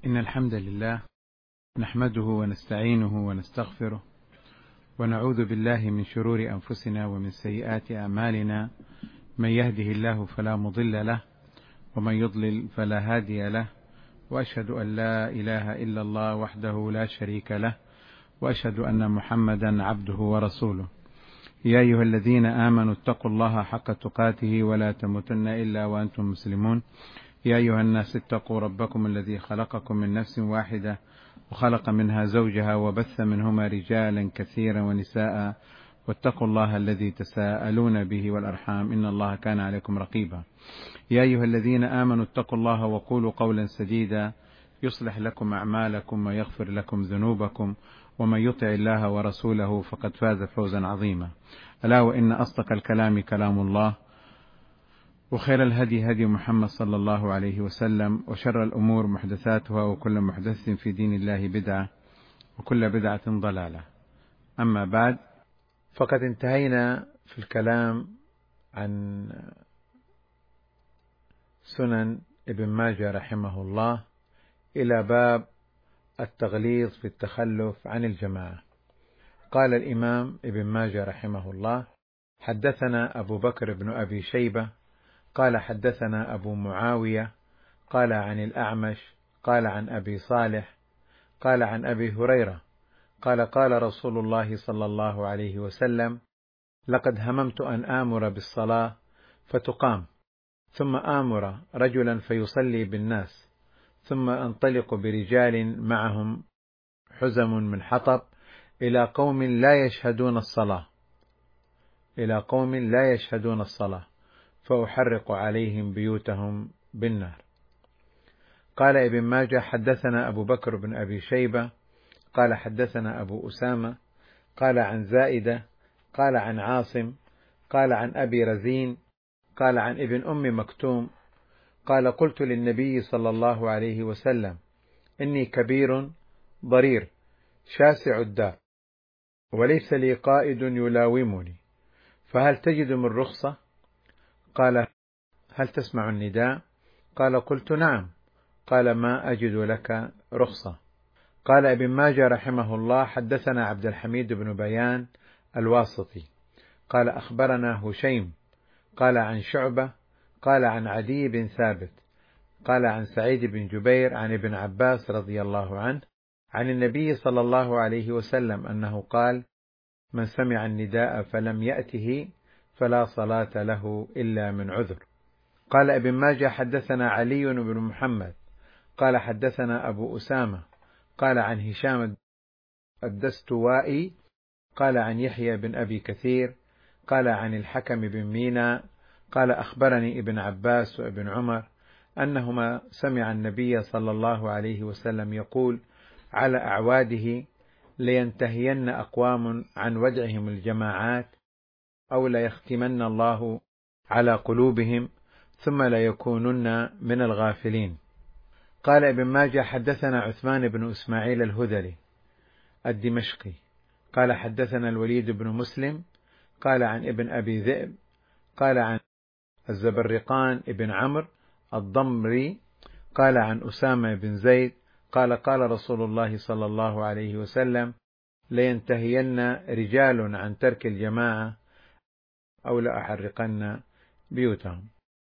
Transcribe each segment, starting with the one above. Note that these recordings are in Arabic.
إن الحمد لله نحمده ونستعينه ونستغفره ونعوذ بالله من شرور أنفسنا ومن سيئات أعمالنا. من يهده الله فلا مضل له ومن يضلل فلا هادي له، وأشهد أن لا إله إلا الله وحده لا شريك له، وأشهد أن محمدا عبده ورسوله. يا أيها الذين آمنوا اتقوا الله حق تقاته ولا تموتن إلا وأنتم مسلمون. يا أيها الناس اتقوا ربكم الذي خلقكم من نفس واحدة وخلق منها زوجها وبث منهما رجالا كثيرا ونساء، واتقوا الله الذي تساءلون به والأرحام إن الله كان عليكم رقيبا. يا أيها الذين آمنوا اتقوا الله وقولوا قولا سديدا يصلح لكم أعمالكم ويغفر لكم ذنوبكم، ومن يطع الله ورسوله فقد فاز فوزا عظيما. ألا وإن أصدق الكلام كلام الله، وخير الهدي هدي محمد صلى الله عليه وسلم، وشر الأمور محدثاتها، وكل محدث في دين الله بدعة، وكل بدعة ضلالة. أما بعد، فقد انتهينا في الكلام عن سنن ابن ماجه رحمه الله إلى باب التغليظ في التخلف عن الجماعة. قال الإمام ابن ماجه رحمه الله: حدثنا أبو بكر بن أبي شيبة قال حدثنا أبو معاوية قال عن الأعمش قال عن أبي صالح قال عن أبي هريرة قال قال رسول الله صلى الله عليه وسلم: لقد هممت أن آمر بالصلاة فتقام، ثم آمر رجلا فيصلي بالناس، ثم أنطلق برجال معهم حزم من حطب إلى قوم لا يشهدون الصلاة فأحرق عليهم بيوتهم بالنار. قال ابن ماجه: حدثنا أبو بكر بن أبي شيبة قال حدثنا أبو أسامة قال عن زائدة قال عن عاصم قال عن أبي رزين قال عن ابن أم مكتوم قال: قلت للنبي صلى الله عليه وسلم: إني كبير ضرير شاسع الدار، وليس لي قائد يلاومني، فهل تجد من رخصة؟ قال: هل تسمع النداء؟ قال: قلت: نعم. قال: ما أجد لك رخصة. قال ابن ماجه رحمه الله: حدثنا عبد الحميد بن بيان الواسطي قال أخبرنا هشيم قال عن شعبة قال عن عدي بن ثابت قال عن سعيد بن جبير عن ابن عباس رضي الله عنه عن النبي صلى الله عليه وسلم أنه قال: من سمع النداء فلم يأته فلا صلاة له إلا من عذر. قال ابن ماجه: حدثنا علي بن محمد قال حدثنا أبو أسامة قال عن هشام الدستوائي قال عن يحيى بن أبي كثير قال عن الحكم بن مينا قال أخبرني ابن عباس وابن عمر أنهما سمع النبي صلى الله عليه وسلم يقول على أعواده: لينتهين أقوام عن ودعهم الجماعات، أو ليختمن الله على قلوبهم، ثم ليكونن من الغافلين. قال ابن ماجه: حدثنا عثمان بن إسماعيل الهذلي الدمشقي قال حدثنا الوليد بن مسلم قال عن ابن أبي ذئب قال عن الزبرقان ابن عمرو الضمري قال عن أسامة بن زيد قال قال رسول الله صلى الله عليه وسلم: لينتهين رجال عن ترك الجماعة أو لأحرقن بيوتهم.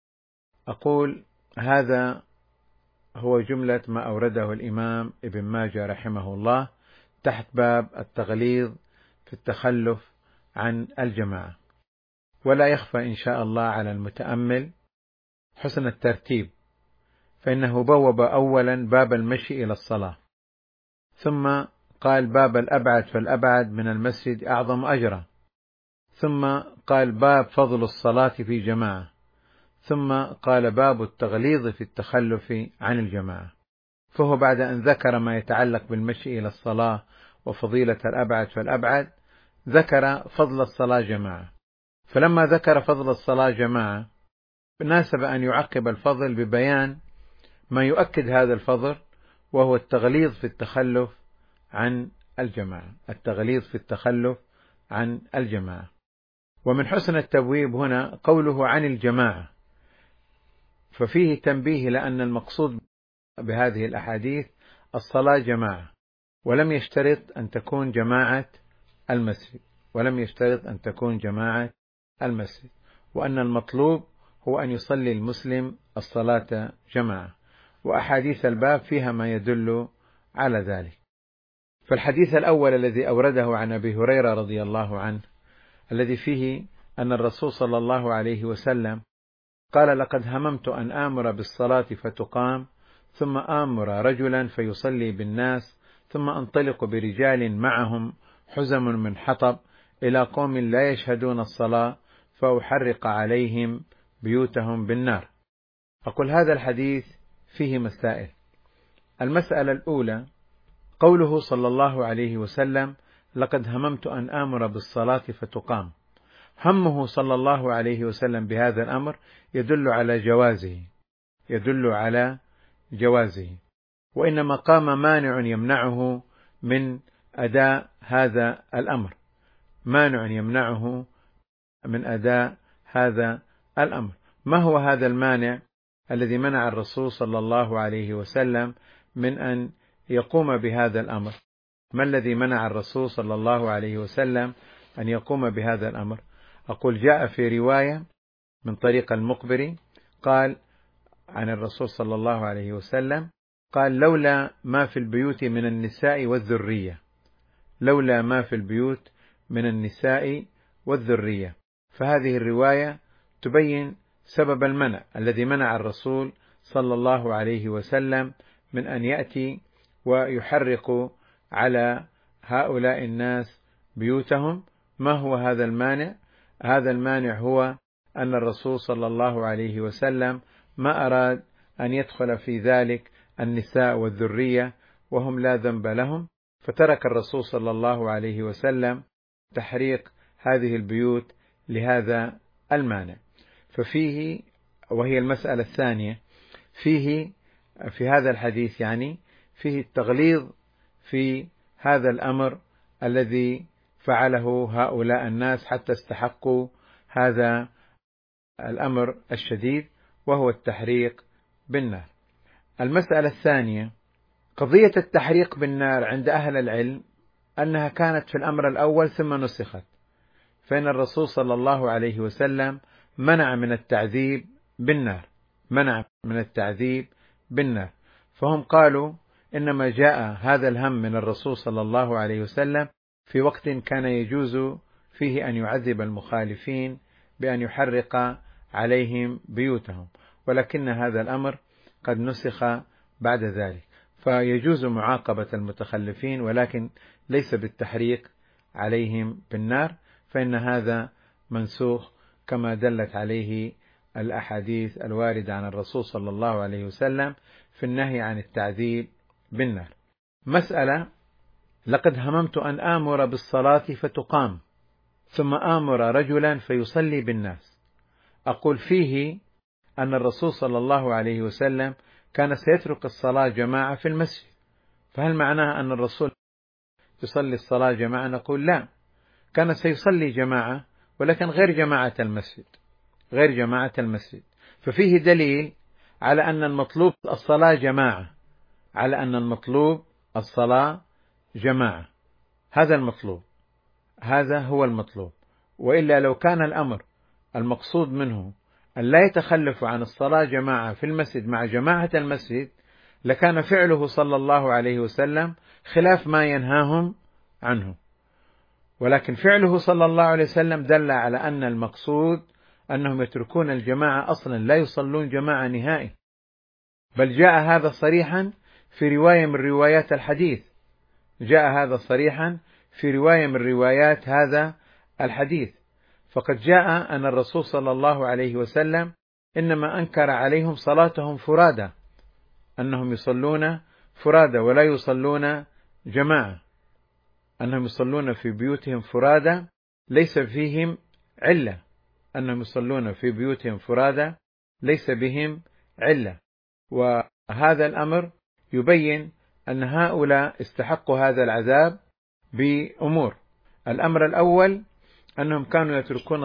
أقول هذا هو جملة ما أورده الإمام ابن ماجه رحمه الله تحت باب التغليظ في التخلف عن الجماعة. ولا يخفى إن شاء الله على المتأمل حسن الترتيب، فإنه بوب أولا باب المشي إلى الصلاة، ثم قال باب الأبعد فالأبعد من المسجد أعظم أجرا، ثم قال باب فضل الصلاة في جماعة، ثم قال باب التغليظ في التخلف عن الجماعة. فهو بعد أن ذكر ما يتعلق بالمشي إلى الصلاة وفضيلة الأبعد فالأبعد ذكر فضل الصلاة جماعة، فلما ذكر فضل الصلاة جماعة ناسب أن يعقب الفضل ببيان ما يؤكد هذا الفضل، وهو التغليظ في التخلف عن الجماعة. ومن حسن التبويب هنا قوله عن الجماعة، ففيه تنبيه لأن المقصود بهذه الأحاديث الصلاة جماعة، ولم يشترط أن تكون جماعة المسجد، وأن المطلوب هو أن يصلي المسلم الصلاة جماعة، وأحاديث الباب فيها ما يدل على ذلك. فالحديث الأول الذي أورده عن أبي هريرة رضي الله عنه، الذي فيه أن الرسول صلى الله عليه وسلم قال: لقد هممت أن آمر بالصلاة فتقام، ثم آمر رجلا فيصلي بالناس، ثم أنطلق برجال معهم حزم من حطب إلى قوم لا يشهدون الصلاة فأحرق عليهم بيوتهم بالنار. أقول هذا الحديث فيه مسائل. المسألة الأولى قوله صلى الله عليه وسلم: لقد هممت أن آمر بالصلاة فتقام. همه صلى الله عليه وسلم بهذا الأمر يدل على جوازه، وإنما قام مانع يمنعه من أداء هذا الأمر، ما هو هذا المانع الذي منع الرسول صلى الله عليه وسلم من أن يقوم بهذا الأمر؟ ما الذي منع الرسول صلى الله عليه وسلم أن يقوم بهذا الأمر؟ أقول جاء في رواية من طريق المقبري قال عن الرسول صلى الله عليه وسلم قال: لولا ما في البيوت من النساء والذرية. فهذه الرواية تبين سبب المنع الذي منع الرسول صلى الله عليه وسلم من أن يأتي ويحرق على هؤلاء الناس بيوتهم. ما هو هذا المانع؟ هذا المانع هو أن الرسول صلى الله عليه وسلم ما أراد أن يدخل في ذلك النساء والذرية وهم لا ذنب لهم، فترك الرسول صلى الله عليه وسلم تحريق هذه البيوت لهذا المانع. ففيه، وهي المسألة الثانية، في هذا الحديث فيه التغليظ في هذا الأمر الذي فعله هؤلاء الناس حتى استحقوا هذا الأمر الشديد، وهو التحريق بالنار. المسألة الثانية قضية التحريق بالنار عند أهل العلم أنها كانت في الأمر الأول ثم نسخت، فإن الرسول صلى الله عليه وسلم منع من التعذيب بالنار، فهم قالوا إنما جاء هذا الهم من الرسول صلى الله عليه وسلم في وقت كان يجوز فيه أن يعذب المخالفين بأن يحرق عليهم بيوتهم، ولكن هذا الأمر قد نسخ بعد ذلك، فيجوز معاقبة المتخلفين ولكن ليس بالتحريق عليهم بالنار، فإن هذا منسوخ كما دلت عليه الأحاديث الواردة عن الرسول صلى الله عليه وسلم في النهي عن التعذيب بالنار. مسألة: لقد هممت أن آمر بالصلاة فتقام، ثم آمر رجلا فيصلي بالناس. أقول فيه أن الرسول صلى الله عليه وسلم كان سيترك الصلاة جماعة في المسجد، فهل معناها أن الرسول يصلي الصلاة جماعة؟ نقول لا، كان سيصلي جماعة ولكن غير جماعة المسجد، ففيه دليل على أن المطلوب الصلاة جماعة، هذا هو المطلوب. وإلا لو كان الأمر المقصود منه أن لا يتخلف عن الصلاة جماعة في المسجد مع جماعة المسجد، لكان فعله صلى الله عليه وسلم خلاف ما ينهاهم عنه، ولكن فعله صلى الله عليه وسلم دل على أن المقصود أنهم يتركون الجماعة أصلا، لا يصلون جماعة نهائي، بل جاء هذا صريحا في رواية من روايات الحديث، هذا الحديث، فقد جاء أن الرسول صلى الله عليه وسلم إنما أنكر عليهم صلاتهم فرادى، أنهم يصلون فرادى ولا يصلون جماعة، أنهم يصلون في بيوتهم فرادى ليس بهم علة، وهذا الأمر يبين أن هؤلاء استحقوا هذا العذاب بأمور. الأمر الأول أنهم كانوا يتركون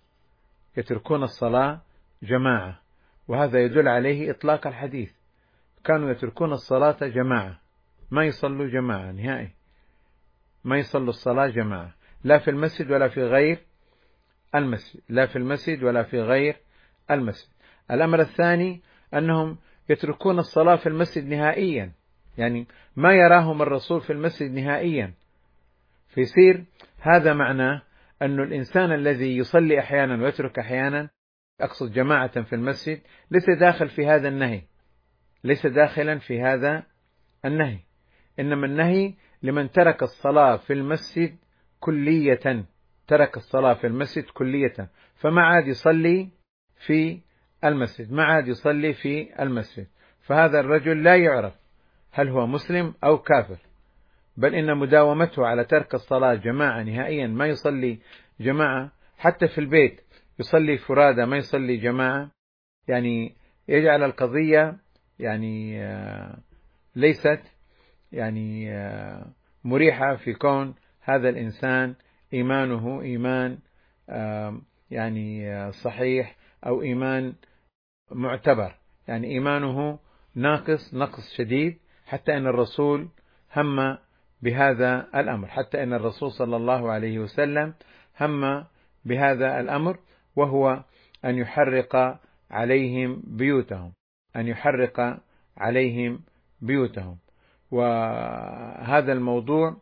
الصلاة جماعة، وهذا يدل عليه إطلاق الحديث، كانوا يتركون الصلاة جماعة، ما يصلوا جماعة نهائي، ما يصلوا الصلاة جماعة، لا في المسجد ولا في غير المسجد، لا في المسجد ولا في غير المسجد. الأمر الثاني أنهم يتركون الصلاة في المسجد نهائيا، يعني ما يراهم الرسول في المسجد نهائيا، فيصير هذا معناه أن الإنسان الذي يصلي أحيانا ويترك أحيانا، أقصد جماعة في المسجد، ليس داخل في هذا النهي، ليس داخلا في هذا النهي، إنما النهي لمن ترك الصلاة في المسجد كلية، ترك الصلاة في المسجد كلية، فما عاد يصلي في المسجد، ما عاد يصلي في المسجد، فهذا الرجل لا يعرف هل هو مسلم أو كافر، بل إن مداومته على ترك الصلاة جماعة نهائيا، ما يصلي جماعة حتى في البيت، يصلي فرادى ما يصلي جماعة، يعني يجعل القضية يعني ليست يعني مريحة في كون هذا الإنسان إيمانه إيمان يعني صحيح أو إيمان معتبر، يعني إيمانه نقص شديد، حتى أن الرسول هم بهذا الأمر، حتى أن الرسول صلى الله عليه وسلم هم بهذا الأمر، وهو أن يحرق عليهم بيوتهم، أن يحرق عليهم بيوتهم. وهذا الموضوع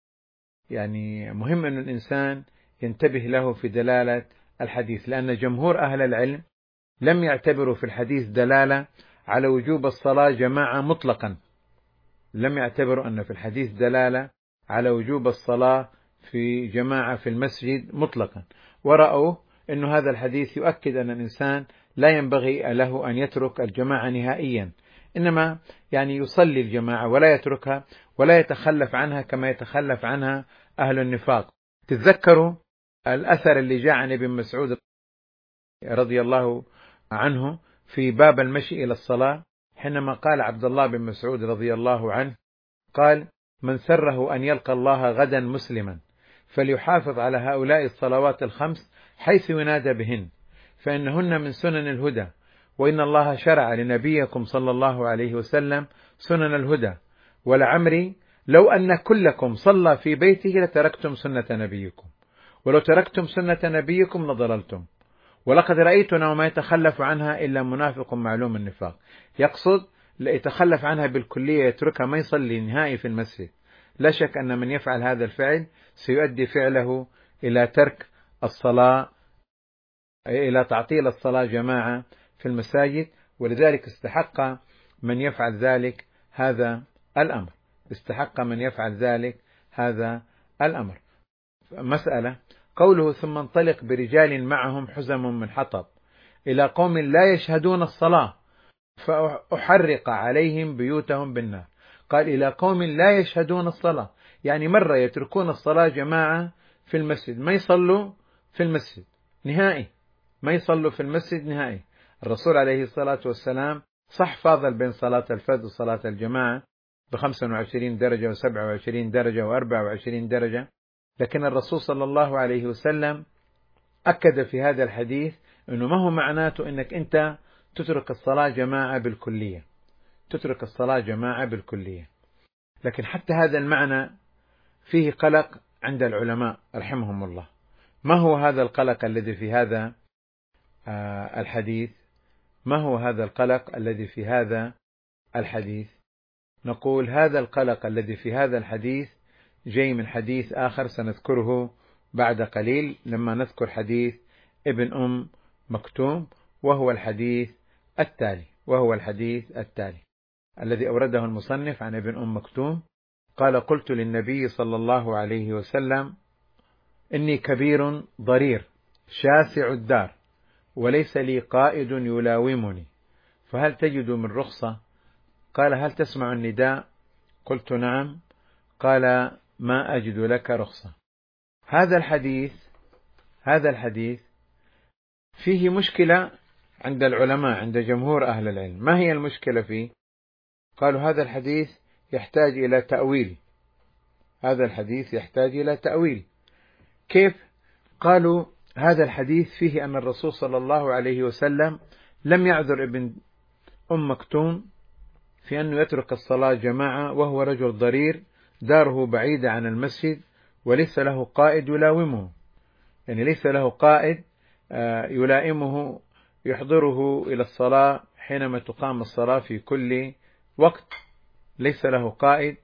يعني مهم أن الإنسان ينتبه له في دلالة الحديث، لأن جمهور أهل العلم لم يعتبروا في الحديث دلالة على وجوب الصلاة جماعة مطلقا، لم يعتبروا أن في الحديث دلالة على وجوب الصلاة في جماعة في المسجد مطلقا، ورأوا أن هذا الحديث يؤكد أن الإنسان لا ينبغي له أن يترك الجماعة نهائيا، إنما يعني يصلي الجماعة ولا يتركها ولا يتخلف عنها كما يتخلف عنها أهل النفاق. تتذكروا الأثر اللي جاء عن ابن مسعود رضي الله عنه في باب المشي إلى الصلاة، حينما قال عبد الله بن مسعود رضي الله عنه قال: من سره أن يلقى الله غدا مسلما فليحافظ على هؤلاء الصلوات الخمس حيث ينادى بهن، فإنهن من سنن الهدى، وإن الله شرع لنبيكم صلى الله عليه وسلم سنن الهدى، ولعمري لو أن كلكم صلى في بيته لتركتم سنة نبيكم، ولو تركتم سنة نبيكم لضللتم، ولقد رأيتنا وما يتخلف عنها إلا منافق معلوم النفاق. يقصد لا يتخلف عنها بالكلية، يتركها ما يصلي نهائي في المسجد. لا شك أن من يفعل هذا الفعل سيؤدي فعله إلى ترك الصلاة، إلى تعطيل الصلاة جماعة في المساجد، ولذلك استحق من يفعل ذلك هذا الأمر، استحق من يفعل ذلك هذا الأمر. مسألة قوله: ثم انطلق برجال معهم حزم من حطب إلى قوم لا يشهدون الصلاة فأحرق عليهم بيوتهم بالنار. قال إلى قوم لا يشهدون الصلاة، يعني مرة يتركون الصلاة جماعة في المسجد، ما يصلوا في المسجد نهائي، ما يصلوا في المسجد نهائي. الرسول عليه الصلاة والسلام صح فاضل بين صلاة الفرد وصلاة الجماعة ب25 درجة و27 درجة و24 درجة، لكن الرسول صلى الله عليه وسلم أكد في هذا الحديث أنه ما هو معناته أنك أنت تترك الصلاة جماعة بالكلية، تترك الصلاة جماعة بالكلية. لكن حتى هذا المعنى فيه قلق عند العلماء رحمهم الله. ما هو هذا القلق الذي في هذا الحديث؟ ما هو هذا القلق الذي في هذا الحديث؟ نقول هذا القلق الذي في هذا الحديث جاي من حديث آخر سنذكره بعد قليل لما نذكر حديث ابن مكتوم، وهو الحديث التالي الذي أورده المصنف عن ابن مكتوم قال: قلت للنبي صلى الله عليه وسلم: إني كبير ضرير شاسع الدار وليس لي قائد يلاومني، فهل تجد من رخصة؟ قال: هل تسمع النداء؟ قلت: نعم. قال: ما أجد لك رخصة. هذا الحديث فيه مشكلة عند العلماء، عند جمهور أهل العلم. ما هي المشكلة فيه؟ قالوا هذا الحديث يحتاج إلى تأويل. هذا الحديث يحتاج إلى تأويل. كيف؟ قالوا هذا الحديث فيه أن الرسول صلى الله عليه وسلم لم يعذر ابن مكتوم في أنه يترك الصلاة جماعة وهو رجل ضرير داره بعيدة عن المسجد وليس له قائد يلاومه، يعني ليس له قائد يلائمه يحضره إلى الصلاة حينما تقام الصلاة في كل وقت، ليس له قائد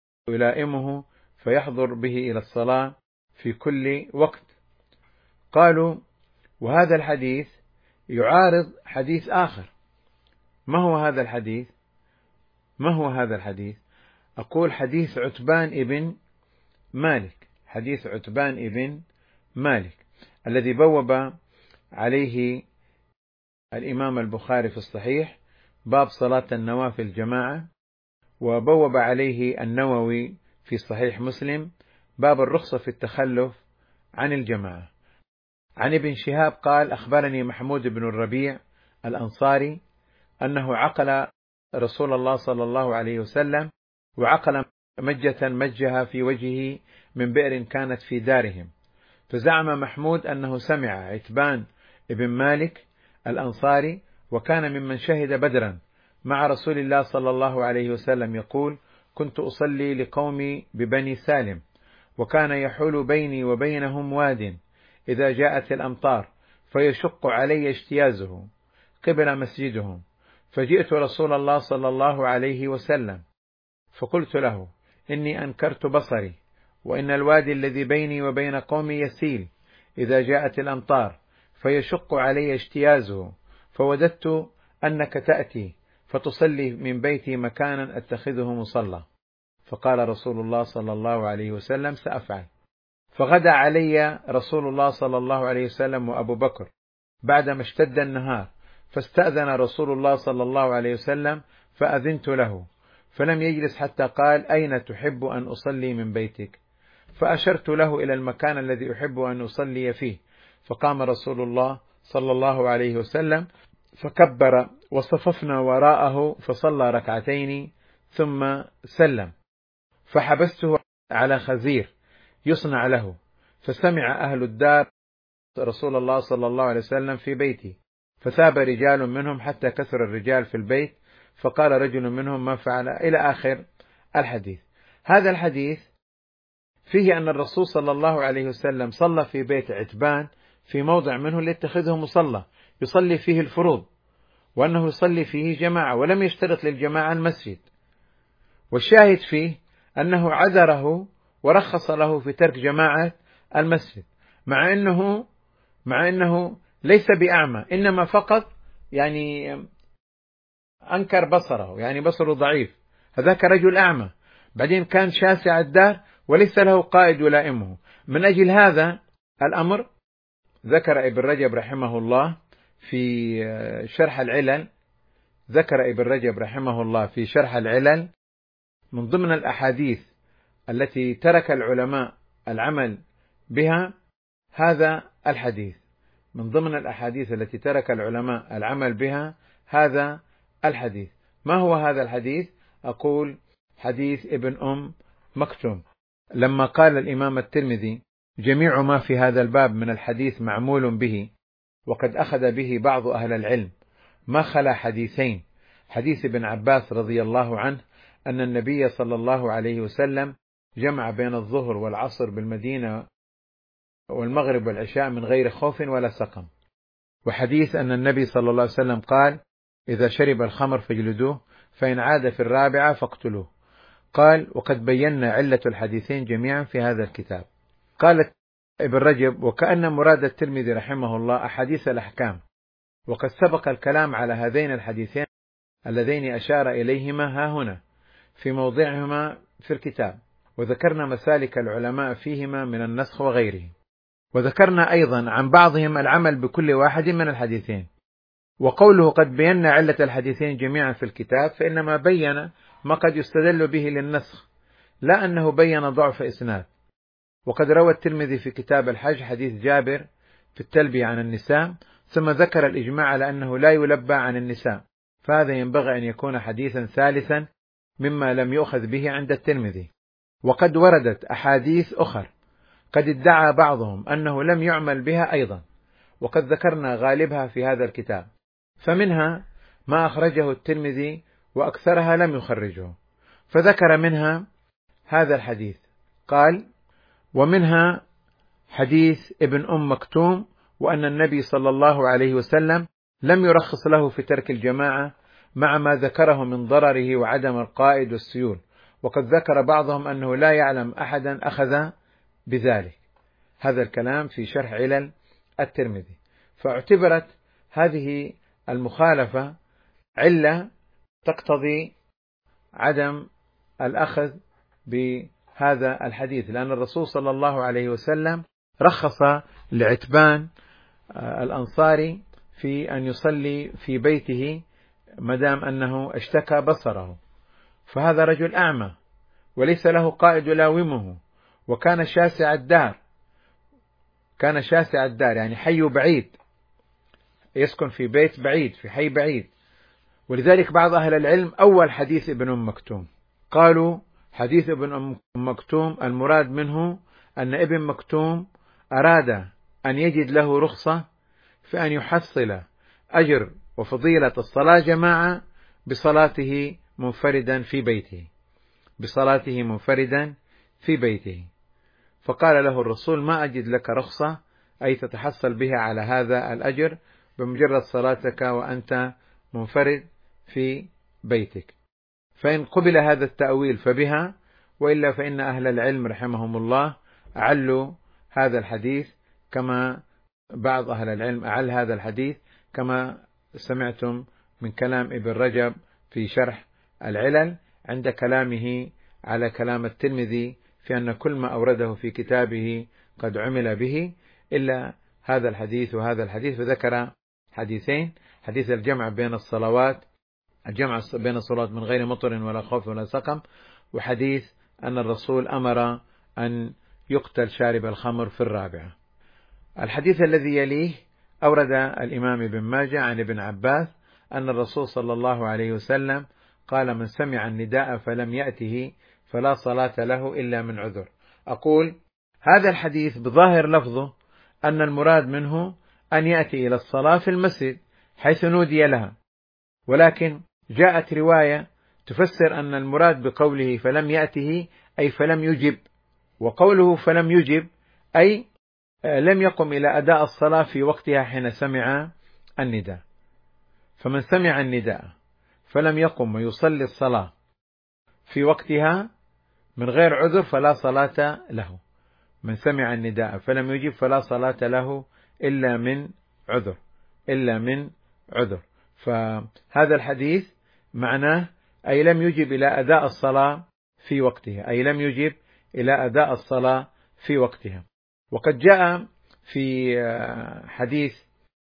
يلائمه فيحضر به إلى الصلاة في كل وقت. قالوا: وهذا الحديث يعارض حديث آخر. ما هو هذا الحديث؟ ما هو هذا الحديث؟ أقول حديث عتبان ابن مالك، حديث عتبان ابن مالك الذي بوب عليه الإمام البخاري في الصحيح باب صلاة النوافل جماعة، وبوب عليه النووي في صحيح مسلم باب الرخصة في التخلف عن الجماعة. عن ابن شهاب قال: أخبرني محمود بن الربيع الأنصاري أنه عقل رسول الله صلى الله عليه وسلم، وعقل مجة مجها في وجهه من بئر كانت في دارهم، فزعم محمود أنه سمع عتبان ابن مالك الأنصاري وكان ممن شهد بدرا مع رسول الله صلى الله عليه وسلم يقول: كنت أصلي لقومي ببني سالم، وكان يحول بيني وبينهم واد إذا جاءت الأمطار فيشق علي اجتيازه قبل مسجدهم، فجئت رسول الله صلى الله عليه وسلم فقلت له: إني أنكرت بصري، وإن الوادي الذي بيني وبين قومي يسيل إذا جاءت الأمطار فيشق علي اجتيازه، فوددت أنك تأتي فتصلي من بيتي مكانا أتخذه مصلى. فقال رسول الله صلى الله عليه وسلم: سأفعل. فغدا علي رسول الله صلى الله عليه وسلم وأبو بكر بعدما اشتد النهار، فاستأذن رسول الله صلى الله عليه وسلم فأذنت له، فلم يجلس حتى قال: أين تحب أن أصلي من بيتك؟ فأشرت له إلى المكان الذي أحب أن أصلي فيه، فقام رسول الله صلى الله عليه وسلم فكبر وصففنا وراءه فصلى ركعتين ثم سلم، فحبسته على خزير يصنع له، فسمع أهل الدار رسول الله صلى الله عليه وسلم في بيته، فثاب رجال منهم حتى كثر الرجال في البيت، فقال رجل منهم: ما فعل؟ إلى آخر الحديث. هذا الحديث فيه أن الرسول صلى الله عليه وسلم صلى في بيت عتبان في موضع منه ليتخذه مصلى يصلي فيه الفروض، وأنه يصلي فيه جماعة ولم يشترط للجماعة المسجد. والشاهد فيه أنه عذره ورخص له في ترك جماعة المسجد، مع أنه ليس بأعمى، إنما فقط يعني أنكر بصره، يعني بصره ضعيف، هذاك رجل أعمى، بعدين كان شاسع الدار وليس له قائد يلائمه. من أجل هذا الأمر ذكر ابن رجب رحمه الله في شرح العلل، في شرح العلل من ضمن الأحاديث التي ترك العلماء العمل بها هذا الحديث، من ضمن الأحاديث التي ترك العلماء العمل بها هذا الحديث. ما هو هذا الحديث؟ أقول حديث ابن أم مكتوم، لما قال الإمام الترمذي: جميع ما في هذا الباب من الحديث معمول به، وقد أخذ به بعض أهل العلم، ما خلا حديثين: حديث ابن عباس رضي الله عنه أن النبي صلى الله عليه وسلم جمع بين الظهر والعصر بالمدينة والمغرب والعشاء من غير خوف ولا سقم، وحديث أن النبي صلى الله عليه وسلم قال: إذا شرب الخمر فاجلدوه، فإن عاد في الرابعة فاقتلوه. قال: وقد بينا علة الحديثين جميعا في هذا الكتاب. قالت ابن رجب: وكأن مراد الترمذي رحمه الله أحاديث الأحكام، وقد سبق الكلام على هذين الحديثين اللذين أشار إليهما ها هنا في موضعهما في الكتاب، وذكرنا مسالك العلماء فيهما من النسخ وغيره، وذكرنا أيضا عن بعضهم العمل بكل واحد من الحديثين. وقوله قد بينا علة الحديثين جميعا في الكتاب فإنما بين ما قد يستدل به للنسخ، لا أنه بين ضعف إسناد. وقد روى الترمذي في كتاب الحج حديث جابر في التلبية عن النساء، ثم ذكر الإجماع على أنه لا يلبى عن النساء، فهذا ينبغي أن يكون حديثا ثالثا مما لم يؤخذ به عند الترمذي. وقد وردت أحاديث أخر قد ادعى بعضهم أنه لم يعمل بها أيضا، وقد ذكرنا غالبها في هذا الكتاب، فمنها ما أخرجه الترمذي وأكثرها لم يخرجه، فذكر منها هذا الحديث، قال: ومنها حديث ابن مكتوم، وأن النبي صلى الله عليه وسلم لم يرخص له في ترك الجماعة مع ما ذكره من ضرره وعدم القائد والسيول، وقد ذكر بعضهم أنه لا يعلم أحدا أخذ بذلك. هذا الكلام في شرح علل الترمذي. فاعتبرت هذه المخالفة علة تقتضي عدم الأخذ بهذا الحديث، لأن الرسول صلى الله عليه وسلم رخص لعتبان الأنصاري في أن يصلي في بيته مدام أنه اشتكى بصره، فهذا رجل أعمى وليس له قائد يلاومه، وكان شاسع الدار، كان شاسع الدار يعني حي بعيد، يسكن في بيت بعيد في حي بعيد. ولذلك بعض أهل العلم أول حديث ابن مكتوم قالوا حديث ابن مكتوم المراد منه أن ابن مكتوم أراد أن يجد له رخصة في أن يحصل أجر وفضيلة الصلاة جماعة بصلاته منفردا في بيته، بصلاته منفردا في بيته. فقال له الرسول: ما أجد لك رخصة أي تتحصل بها على هذا الأجر بمجرد صلاتك وأنت منفرد في بيتك. فإن قبل هذا التأويل فبها، وإلا فإن أهل العلم رحمهم الله أعلوا هذا الحديث، كما بعض أهل العلم أعل هذا الحديث كما سمعتم من كلام ابن رجب في شرح العلل عند كلامه على كلام الترمذي في أن كل ما أورده في كتابه قد عمل به إلا هذا الحديث وهذا الحديث، فذكر حديثين: حديث الجمع بين الصلوات، الجمع بين الصلوات من غير مطر ولا خوف ولا سقم، وحديث أن الرسول أمر أن يقتل شارب الخمر في الرابعة. الحديث الذي يليه أورد الإمام ابن ماجه عن ابن عباس أن الرسول صلى الله عليه وسلم قال: من سمع النداء فلم يأته فلا صلاة له إلا من عذر. أقول هذا الحديث بظاهر لفظه أن المراد منه أن يأتي إلى الصلاة في المسجد حيث نودي لها، ولكن جاءت رواية تفسر أن المراد بقوله فلم يأته أي فلم يجب، وقوله فلم يجب أي لم يقم إلى أداء الصلاة في وقتها حين سمع النداء. فمن سمع النداء فلم يقم ويصلي الصلاة في وقتها من غير عذر فلا صلاة له. من سمع النداء فلم يجب فلا صلاة له إلا من عذر، إلا من عذر. فهذا الحديث معناه أي لم يجب إلى أداء الصلاة في وقتها، أي لم يجب إلى أداء الصلاة في وقتها. وقد جاء في حديث: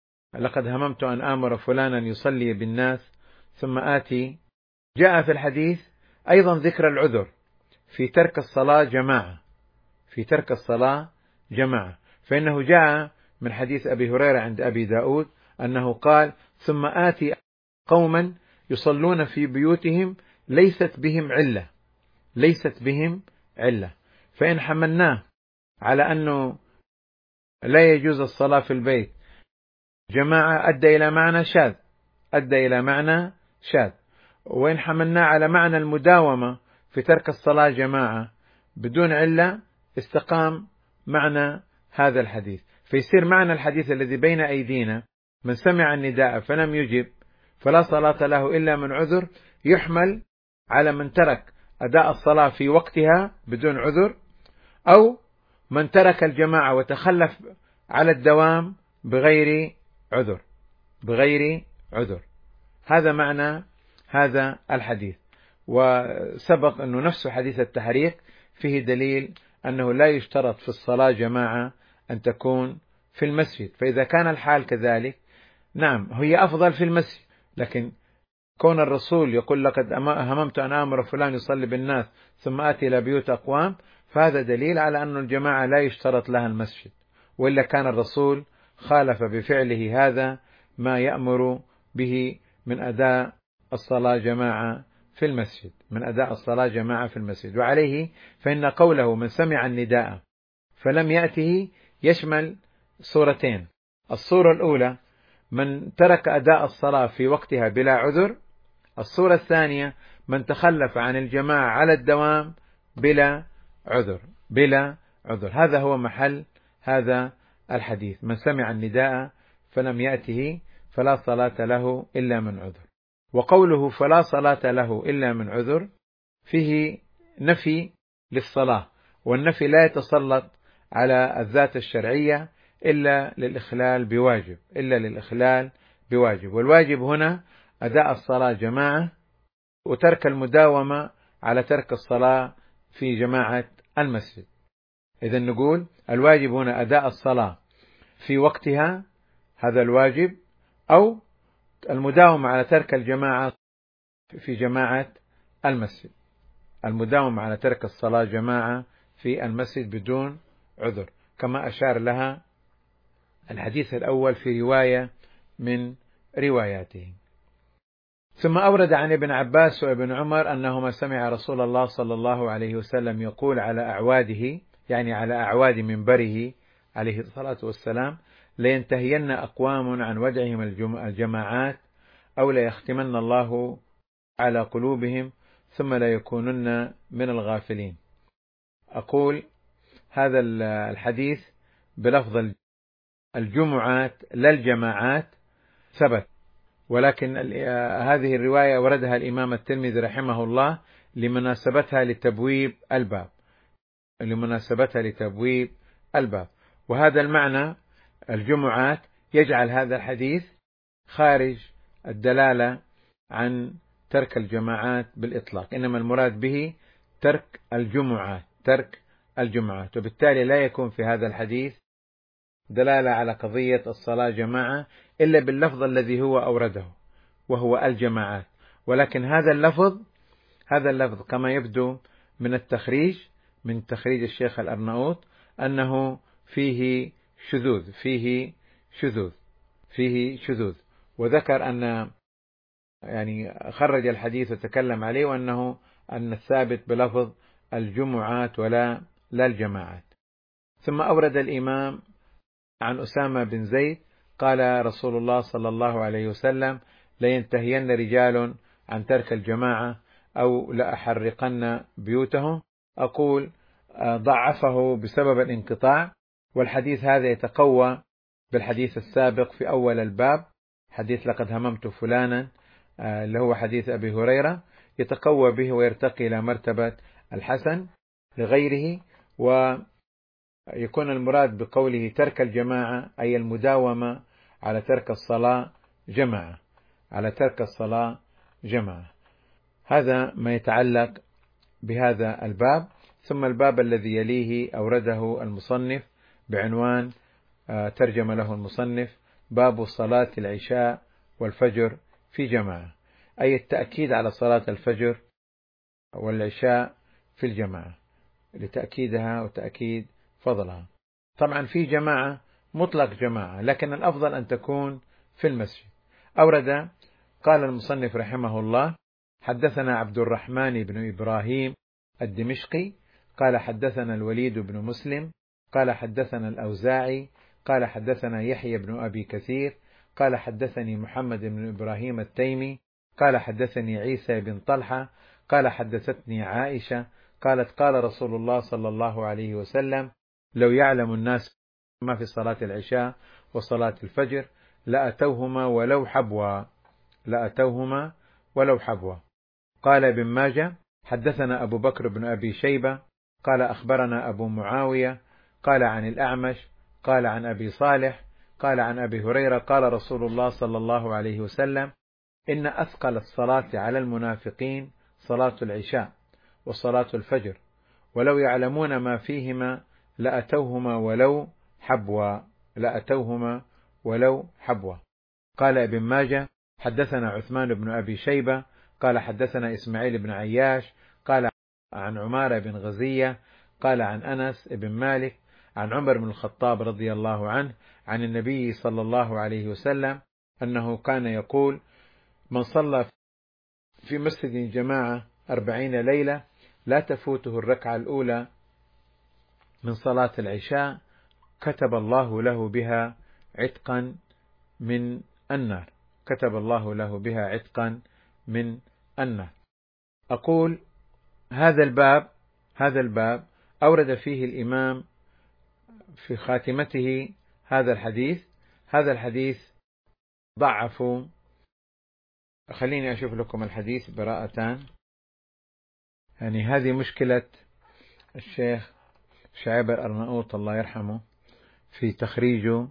لقد هممت أن آمر فلانا يصلي بالناس ثم آتي، جاء في الحديث أيضا ذكر العذر في ترك الصلاة جماعة، في ترك الصلاة جماعة. فإنه جاء من حديث أبي هريرة عند أبي داود أنه قال: ثم آتي قوما يصلون في بيوتهم ليست بهم علة، ليست بهم علة. فإن حملناه على أنه لا يجوز الصلاة في البيت جماعة أدى إلى معنى شاذ، أدى إلى معنى شاذ. وإن حملناه على معنى المداومة في ترك الصلاة جماعة بدون علة استقام معنى هذا الحديث، فيصير معنى الحديث الذي بين أيدينا: من سمع النداء فلم يجب فلا صلاة له إلا من عذر، يحمل على من ترك أداء الصلاة في وقتها بدون عذر، أو من ترك الجماعة وتخلف على الدوام بغير عذر، بغير عذر. هذا معنى هذا الحديث. وسبق أنه نفس حديث التحريق فيه دليل أنه لا يشترط في الصلاة جماعة أن تكون في المسجد، فإذا كان الحال كذلك نعم هي أفضل في المسجد، لكن كون الرسول يقول: لقد هممت أن آمر فلان يصلي بالناس ثم آتي إلى بيوت أقوام، فهذا دليل على أن الجماعة لا يشترط لها المسجد، وإلا كان الرسول خالف بفعله هذا ما يأمر به من أداء الصلاة جماعة في المسجد، من أداء الصلاة جماعة في المسجد. وعليه فإن قوله من سمع النداء فلم يأته يشمل صورتين: الصورة الأولى من ترك أداء الصلاة في وقتها بلا عذر، الصورة الثانية من تخلف عن الجماعة على الدوام بلا عذر، بلا عذر. هذا هو محل هذا الحديث: من سمع النداء فلم يأته فلا صلاة له إلا من عذر. وقوله فلا صلاة له إلا من عذر فيه نفي للصلاة، والنفي لا يتسلط على الذات الشرعية إلا للإخلال بواجب، إلا للإخلال بواجب. والواجب هنا أداء الصلاة جماعة، وترك المداومة على ترك الصلاة في جماعة المسجد. إذن نقول الواجب هنا أداء الصلاة في وقتها، هذا الواجب، أو المداومة على ترك الجماعة في جماعة المسجد، المداومة على ترك الصلاة جماعة في المسجد بدون عذر، كما أشار لها الحديث الأول في رواية من رواياته. ثم أورد عن ابن عباس وابن عمر أنهما سمع رسول الله صلى الله عليه وسلم يقول على أعواده، يعني على أعواد منبره عليه الصلاة والسلام: لينتهين أقوام عن ودعهم الجماعات أو ليختمن الله على قلوبهم ثم لا يكونن من الغافلين. أقول هذا الحديث بلفظ الجمعات لا الجماعات ثبت، ولكن هذه الرواية وردها الإمام الترمذي رحمه الله لمناسبتها لتبويب الباب، لمناسبتها لتبويب الباب. وهذا المعنى الجمعات يجعل هذا الحديث خارج الدلالة عن ترك الجماعات بالإطلاق، إنما المراد به ترك الجمعات، ترك الجمعات، وبالتالي لا يكون في هذا الحديث دلالة على قضية الصلاة جماعة إلا باللفظ الذي هو أورده وهو الجماعات. ولكن هذا اللفظ كما يبدو من التخريج، من تخريج الشيخ الأرناؤوط، أنه فيه شذوذ، وذكر أن يعني خرج الحديث وتكلم عليه، وأنه أن الثابت بلفظ الجمعات ولا الجماعات. ثم أورد الإمام عن أسامة بن زيد قال رسول الله صلى الله عليه وسلم: لينتهين رجال عن ترك الجماعة أو لأحرقن بيوتهم. أقول ضعفه بسبب الانقطاع، والحديث هذا يتقوى بالحديث السابق في أول الباب، حديث لقد هممت فلانا، اللي هو حديث أبي هريرة، يتقوى به ويرتقي إلى مرتبة الحسن لغيره. ويكون المراد بقوله ترك الجماعة أي المداومة على ترك الصلاة جماعة، على ترك الصلاة جماعة. هذا ما يتعلق بهذا الباب. ثم الباب الذي يليه أورده المصنف بعنوان ترجم له المصنف: باب صلاة العشاء والفجر في جماعة، أي التأكيد على صلاة الفجر والعشاء في الجماعة لتأكيدها وتأكيد فضلها. طبعا في جماعة مطلق جماعة، لكن الأفضل أن تكون في المسجد. أورد قال المصنف رحمه الله: حدثنا عبد الرحمن بن إبراهيم الدمشقي قال حدثنا الوليد بن مسلم قال حدثنا الأوزاعي قال حدثنا يحيى بن أبي كثير قال حدثني محمد بن إبراهيم التيمي قال حدثني عيسى بن طلحة قال حدثتني عائشة قالت: قال رسول الله صلى الله عليه وسلم: لو يعلم الناس ما في صلاة العشاء وصلاة الفجر لأتوهما ولو حبوا، لأتوهما ولو حبوا. قال ابن ماجه: حدثنا أبو بكر بن أبي شيبة قال أخبرنا أبو معاوية قال عن الأعمش قال عن أبي صالح قال عن أبي هريرة قال رسول الله صلى الله عليه وسلم: إن أثقل الصلاة على المنافقين صلاة العشاء وصلاة الفجر، ولو يعلمون ما فيهما لأتوهما ولو حبوا، لأتوهما ولو حبوا. قال ابن ماجه: حدثنا عثمان بن أبي شيبة قال حدثنا إسماعيل بن عياش قال عن عمارة بن غزية قال عن أنس بن مالك عن عمر بن الخطاب رضي الله عنه عن النبي صلى الله عليه وسلم أنه كان يقول: من صلى في مسجد جماعة 40 ليلة لا تفوته الركعة الأولى من صلاة العشاء كتب الله له بها عتقا من النار، كتب الله له بها عتقا من النار. أقول هذا الباب أورد فيه الإمام في خاتمته هذا الحديث ضعفوا. خليني أشوف لكم الحديث براءة، يعني هذه مشكلة الشيخ شعيب الأرناؤوط الله يرحمه في تخريجه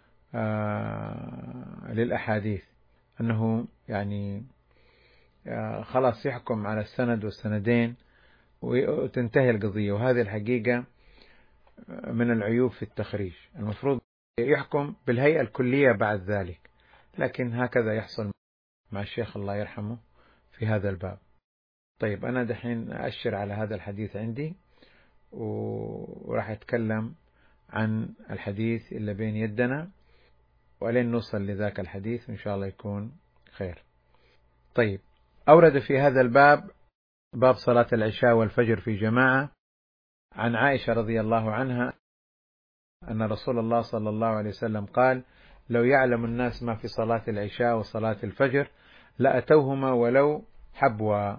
للأحاديث، أنه يعني خلاص يحكم على السند والسندين وتنتهي القضية، وهذه الحقيقة من العيوب في التخريج. المفروض يحكم بالهيئة الكلية بعد ذلك، لكن هكذا يحصل مع الشيخ الله يرحمه في هذا الباب. طيب أنا دحين أشر على هذا الحديث عندي، وراح أتكلم عن الحديث اللي بين يدنا ولين نوصل لذاك الحديث إن شاء الله يكون خير. طيب، أورد في هذا الباب باب صلاة العشاء والفجر في جماعة عن عائشة رضي الله عنها أن رسول الله صلى الله عليه وسلم قال: لو يعلم الناس ما في صلاة العشاء وصلاة الفجر لأتوهما ولو حبوا.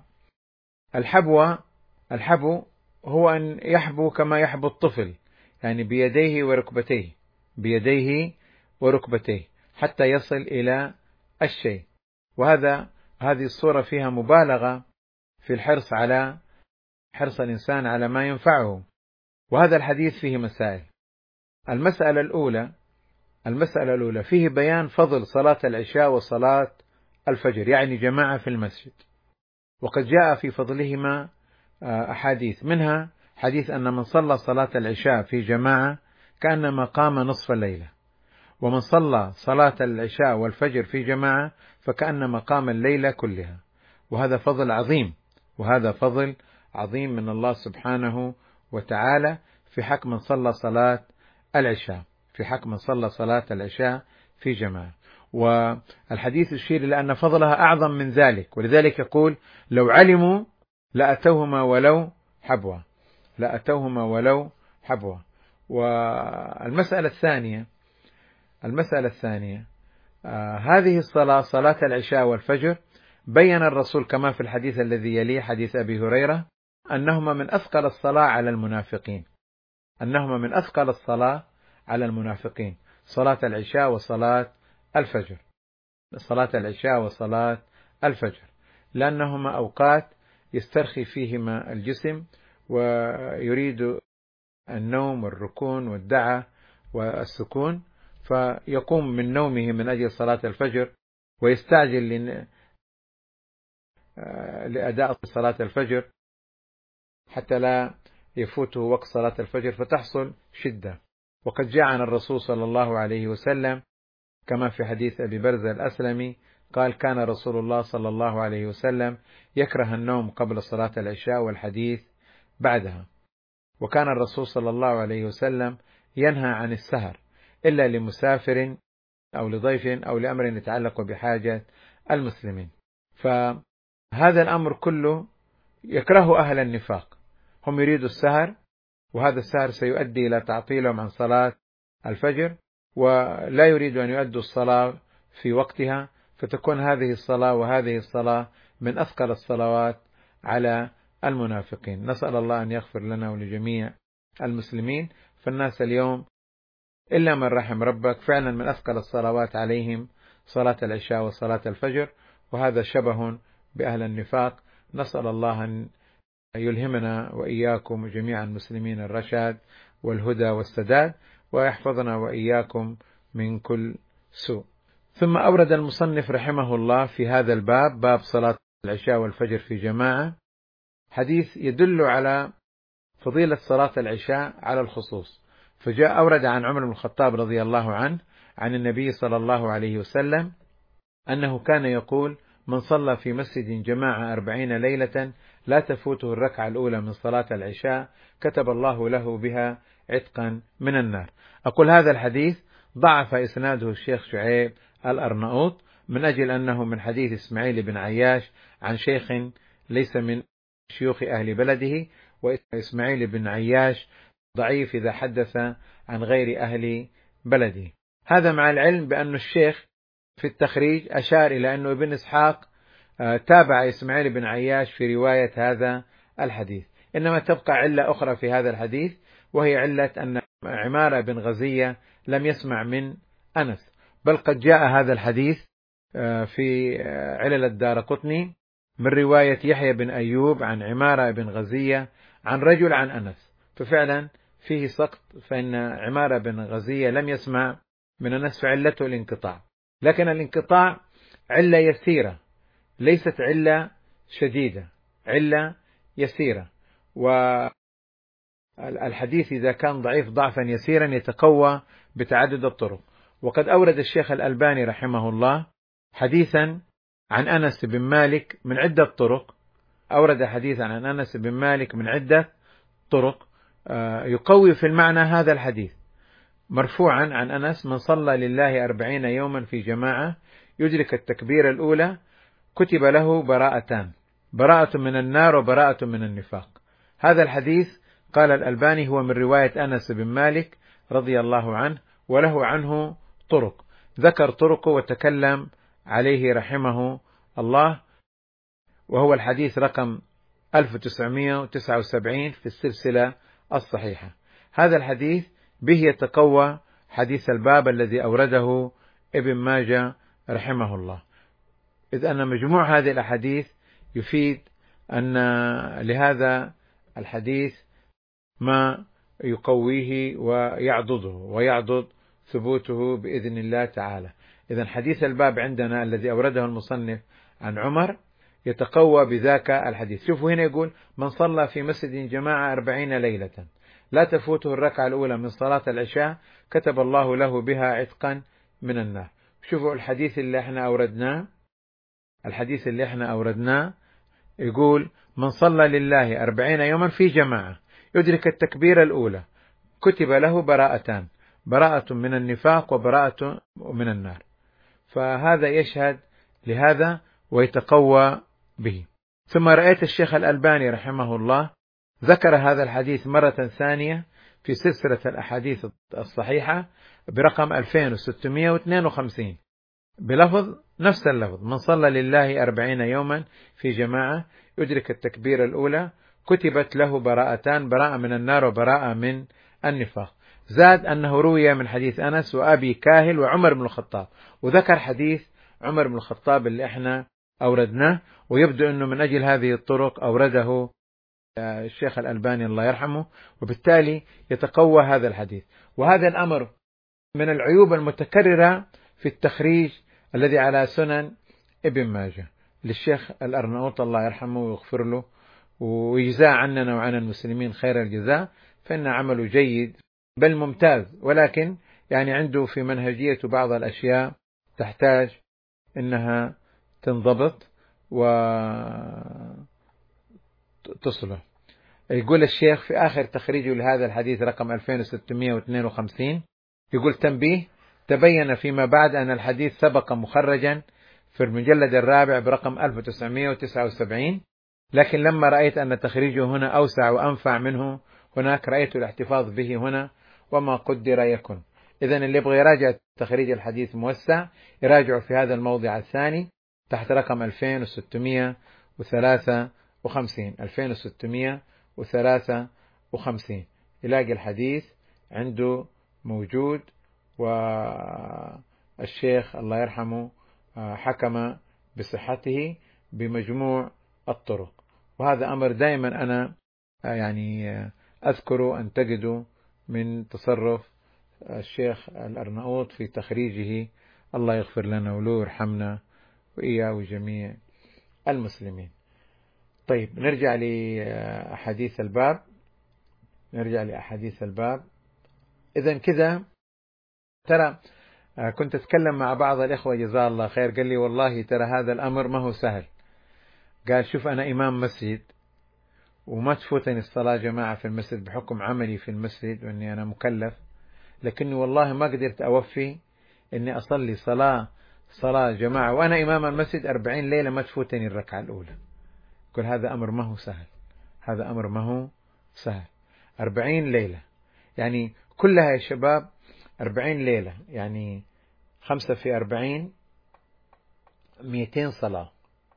الحبو هو أن يحبو كما يحبو الطفل، يعني بيديه وركبتيه حتى يصل إلى الشيء. هذه الصورة فيها مبالغة في حرص الإنسان على ما ينفعه. وهذا الحديث فيه مسائل. المسألة الأولى فيه بيان فضل صلاة العشاء وصلاة الفجر، يعني جماعة في المسجد، وقد جاء في فضلهما أحاديث، منها حديث أن من صلى صلاة العشاء في جماعة كأنما قام نصف الليلة، ومن صلى صلاة العشاء والفجر في جماعة فكأنما قام الليلة كلها. وهذا فضل عظيم من الله سبحانه وتعالى في حق من صلى صلاة العشاء في جماعة. والحديث يشير إلى أن فضلها أعظم من ذلك، ولذلك يقول: لو علموا لأتوهما ولو حبوا. والمسألة الثانية هذه الصلاة، صلاة العشاء والفجر، بين الرسول كما في الحديث الذي يليه حديث أبي هريرة أنهما من أثقل الصلاة على المنافقين، صلاة العشاء وصلاة الفجر، لأنهما أوقات يسترخي فيهما الجسم ويريد النوم والركون والدعة والسكون، فيقوم من نومه من أجل صلاة الفجر ويستعجل لأداء صلاة الفجر حتى لا يفوته وقت صلاة الفجر فتحصل شدة. وقد جاء عن الرسول صلى الله عليه وسلم كما في حديث أبي برزة الأسلمي قال: كان رسول الله صلى الله عليه وسلم يكره النوم قبل صلاة العشاء والحديث بعدها. وكان الرسول صلى الله عليه وسلم ينهى عن السهر إلا لمسافر أو لضيف أو لأمر يتعلق بحاجة المسلمين. فهذا الأمر كله يكره أهل النفاق، هم يريدوا السهر، وهذا السهر سيؤدي إلى تعطيلهم عن صلاة الفجر، ولا يريد أن يؤدوا الصلاة في وقتها، فتكون هذه الصلاة من أثقل الصلوات على المنافقين. نسأل الله أن يغفر لنا ولجميع المسلمين. فالناس اليوم إلا من رحم ربك فعلا من أثقل الصلوات عليهم صلاة العشاء وصلاة الفجر، وهذا شبه بأهل النفاق. نسأل الله أن يلهمنا وإياكم وجميع المسلمين الرشاد والهدى والسداد، ويحفظنا وإياكم من كل سوء. ثم أورد المصنف رحمه الله في هذا الباب، باب صلاة العشاء والفجر في جماعة، حديث يدل على فضيلة صلاة العشاء على الخصوص. فجاء أورد عن عمر بن الخطاب رضي الله عنه عن النبي صلى الله عليه وسلم أنه كان يقول: من صلى في مسجد جماعة 40 ليلة لا تفوته الركعة الأولى من صلاة العشاء كتب الله له بها عتقا من النار. أقول هذا الحديث ضعف إسناده الشيخ شعيب الأرناؤوط من أجل أنه من حديث إسماعيل بن عياش عن شيخ ليس من شيوخ أهل بلده، وإسماعيل بن عياش ضعيف إذا حدث عن غير أهل بلده. هذا مع العلم بأن الشيخ في التخريج أشار إلى أنه ابن إسحاق تابع إسماعيل بن عياش في رواية هذا الحديث. إنما تبقى علة أخرى في هذا الحديث، وهي علة أن عمارة بن غزية لم يسمع من أنس، بل قد جاء هذا الحديث في علل الدارقطني من رواية يحيى بن أيوب عن عمارة بن غزية عن رجل عن أنس، ففعلا فيه سقط، فإن عمارة بن غزية لم يسمع من أنس، فعلته الانقطاع، لكن الانقطاع علة يسيرة ليست علة شديدة، علة يسيرة. والحديث إذا كان ضعيف ضعفا يسيرا يتقوى بتعدد الطرق. وقد أورد الشيخ الألباني رحمه الله حديثا عن أنس بن مالك من عدة طرق، أورد حديثا عن أنس بن مالك من عدة طرق يقوي في المعنى هذا الحديث، مرفوعا عن أنس: من صلى لله 40 يوما في جماعة يدرك التكبير الأولى كتب له براءتان، براءة من النار وبراءة من النفاق. هذا الحديث قال الألباني هو من رواية أنس بن مالك رضي الله عنه، وله عنه طرق، ذكر طرقه وتكلم عليه رحمه الله، وهو الحديث رقم 1979 في السلسلة الصحيحة. هذا الحديث به يتقوى حديث الباب الذي أورده ابن ماجه رحمه الله، إذ أن مجموع هذه الأحاديث يفيد أن لهذا الحديث ما يقويه ويعضده ويعضد ثبوته بإذن الله تعالى. إذن حديث الباب عندنا الذي أورده المصنف عن عمر يتقوى بذاك الحديث. شوفوا هنا يقول: من صلى في مسجد جماعة 40 ليلة لا تفوته الركعة الأولى من صلاة العشاء كتب الله له بها عتقا من النار. شوفوا الحديث اللي احنا أوردناه يقول: من صلى لله 40 يوما في جماعة يدرك التكبير الأولى كتب له براءتان، براءة من النفاق وبراءة من النار. فهذا يشهد لهذا ويتقوى به. ثم رأيت الشيخ الألباني رحمه الله ذكر هذا الحديث مرة ثانية في سلسلة الأحاديث الصحيحة برقم 2652 بلفظ نفس اللفظ: من صلى لله 40 يوما في جماعة يدرك التكبير الأولى كتبت له براءتان، براءة من النار وبراءة من النفاق. زاد أنه روي من حديث أنس وأبي كاهل وعمر بن الخطاب، وذكر حديث عمر بن الخطاب اللي احنا أوردناه، ويبدو أنه من أجل هذه الطرق أورده الشيخ الألباني الله يرحمه، وبالتالي يتقوى هذا الحديث. وهذا الأمر من العيوب المتكررة في التخريج الذي على سنن ابن ماجه للشيخ الأرناؤوط الله يرحمه ويغفر له ويجزاه عننا وعن المسلمين خير الجزاء، فإن عمله جيد بل ممتاز، ولكن يعني عنده في منهجية بعض الأشياء تحتاج إنها تنضبط وتصلح. يقول الشيخ في آخر تخريجه لهذا الحديث رقم 2652 يقول: تنبيه: تبين فيما بعد أن الحديث سبق مخرجا في المجلد الرابع برقم 1979، لكن لما رأيت أن تخريجه هنا أوسع وأنفع منه هناك رأيت الاحتفاظ به هنا، وما قدر يكن. إذن اللي يبغى يراجع تخريج الحديث موسع يراجعه في هذا الموضع الثاني تحت رقم 2653 يلاقي الحديث عنده موجود، والشيخ الله يرحمه حكم بصحته بمجموع الطرق. وهذا أمر دائما أنا يعني أذكر أن تجده من تصرف الشيخ الأرناؤوط في تخريجه، الله يغفر لنا وله ويرحمنا وإياه وجميع المسلمين. طيب نرجع لأحاديث الباب. إذن كذا ترى كنت أتكلم مع بعض الإخوة جزاه الله خير، قال لي: والله ترى هذا الأمر ما هو سهل. قال: شوف أنا إمام مسجد وما تفوتني الصلاة جماعة في المسجد بحكم عملي في المسجد وأني أنا مكلف، لكني والله ما قدرت أوفي أني أصلي صلاة جماعة وأنا إمام المسجد 40 ليلة ما تفوتني الركعة الأولى. قل هذا أمر ما هو سهل. 40 ليلة يعني كلها يا شباب 40 ليلة، يعني 5 في 40 200 صلاة،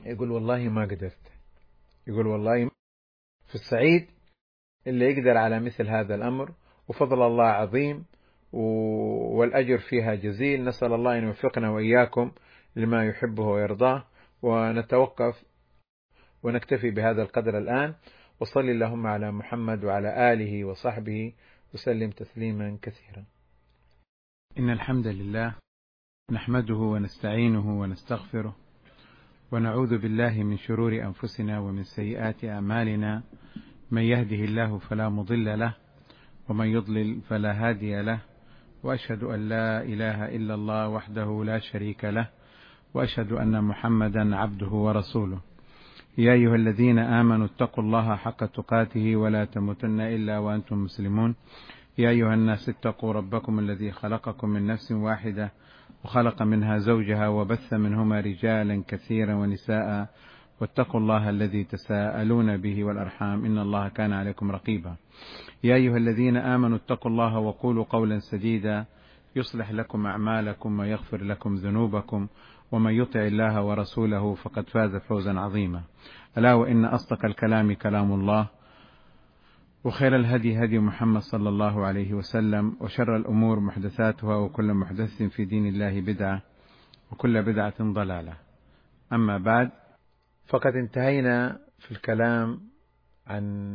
يقول والله ما قدرت، يقول والله. في الصعيد اللي يقدر على مثل هذا الأمر، وفضل الله عظيم والأجر فيها جزيل. نسأل الله أن يوفقنا وإياكم لما يحبه ويرضاه. ونتوقف ونكتفي بهذا القدر الآن، وصل اللهم على محمد وعلى آله وصحبه وسلم تسليما كثيرا. إن الحمد لله نحمده ونستعينه ونستغفره، ونعوذ بالله من شرور أنفسنا ومن سيئات أعمالنا. من يهده الله فلا مضل له، ومن يضلل فلا هادي له، وأشهد أن لا إله إلا الله وحده لا شريك له، وأشهد أن محمدا عبده ورسوله. يا أيها الذين آمنوا اتقوا الله حق تقاته ولا تموتن إلا وأنتم مسلمون. يا أيها الناس اتقوا ربكم الذي خلقكم من نفس واحدة، وخلق منها زوجها، وبث منهما رجالا كثيرا ونساء، واتقوا الله الذي تساءلون به والأرحام إن الله كان عليكم رقيبا. يا أيها الذين آمنوا اتقوا الله وقولوا قولا سديدا يصلح لكم أعمالكم ويغفر لكم ذنوبكم، ومن يطع الله ورسوله فقد فاز فوزا عظيما. ألا وإن أصدق الكلام كلام الله، وخير الهدي هدي محمد صلى الله عليه وسلم، وشر الأمور محدثاتها، وكل محدث في دين الله بدعة، وكل بدعة ضلالة. أما بعد، فقد انتهينا في الكلام عن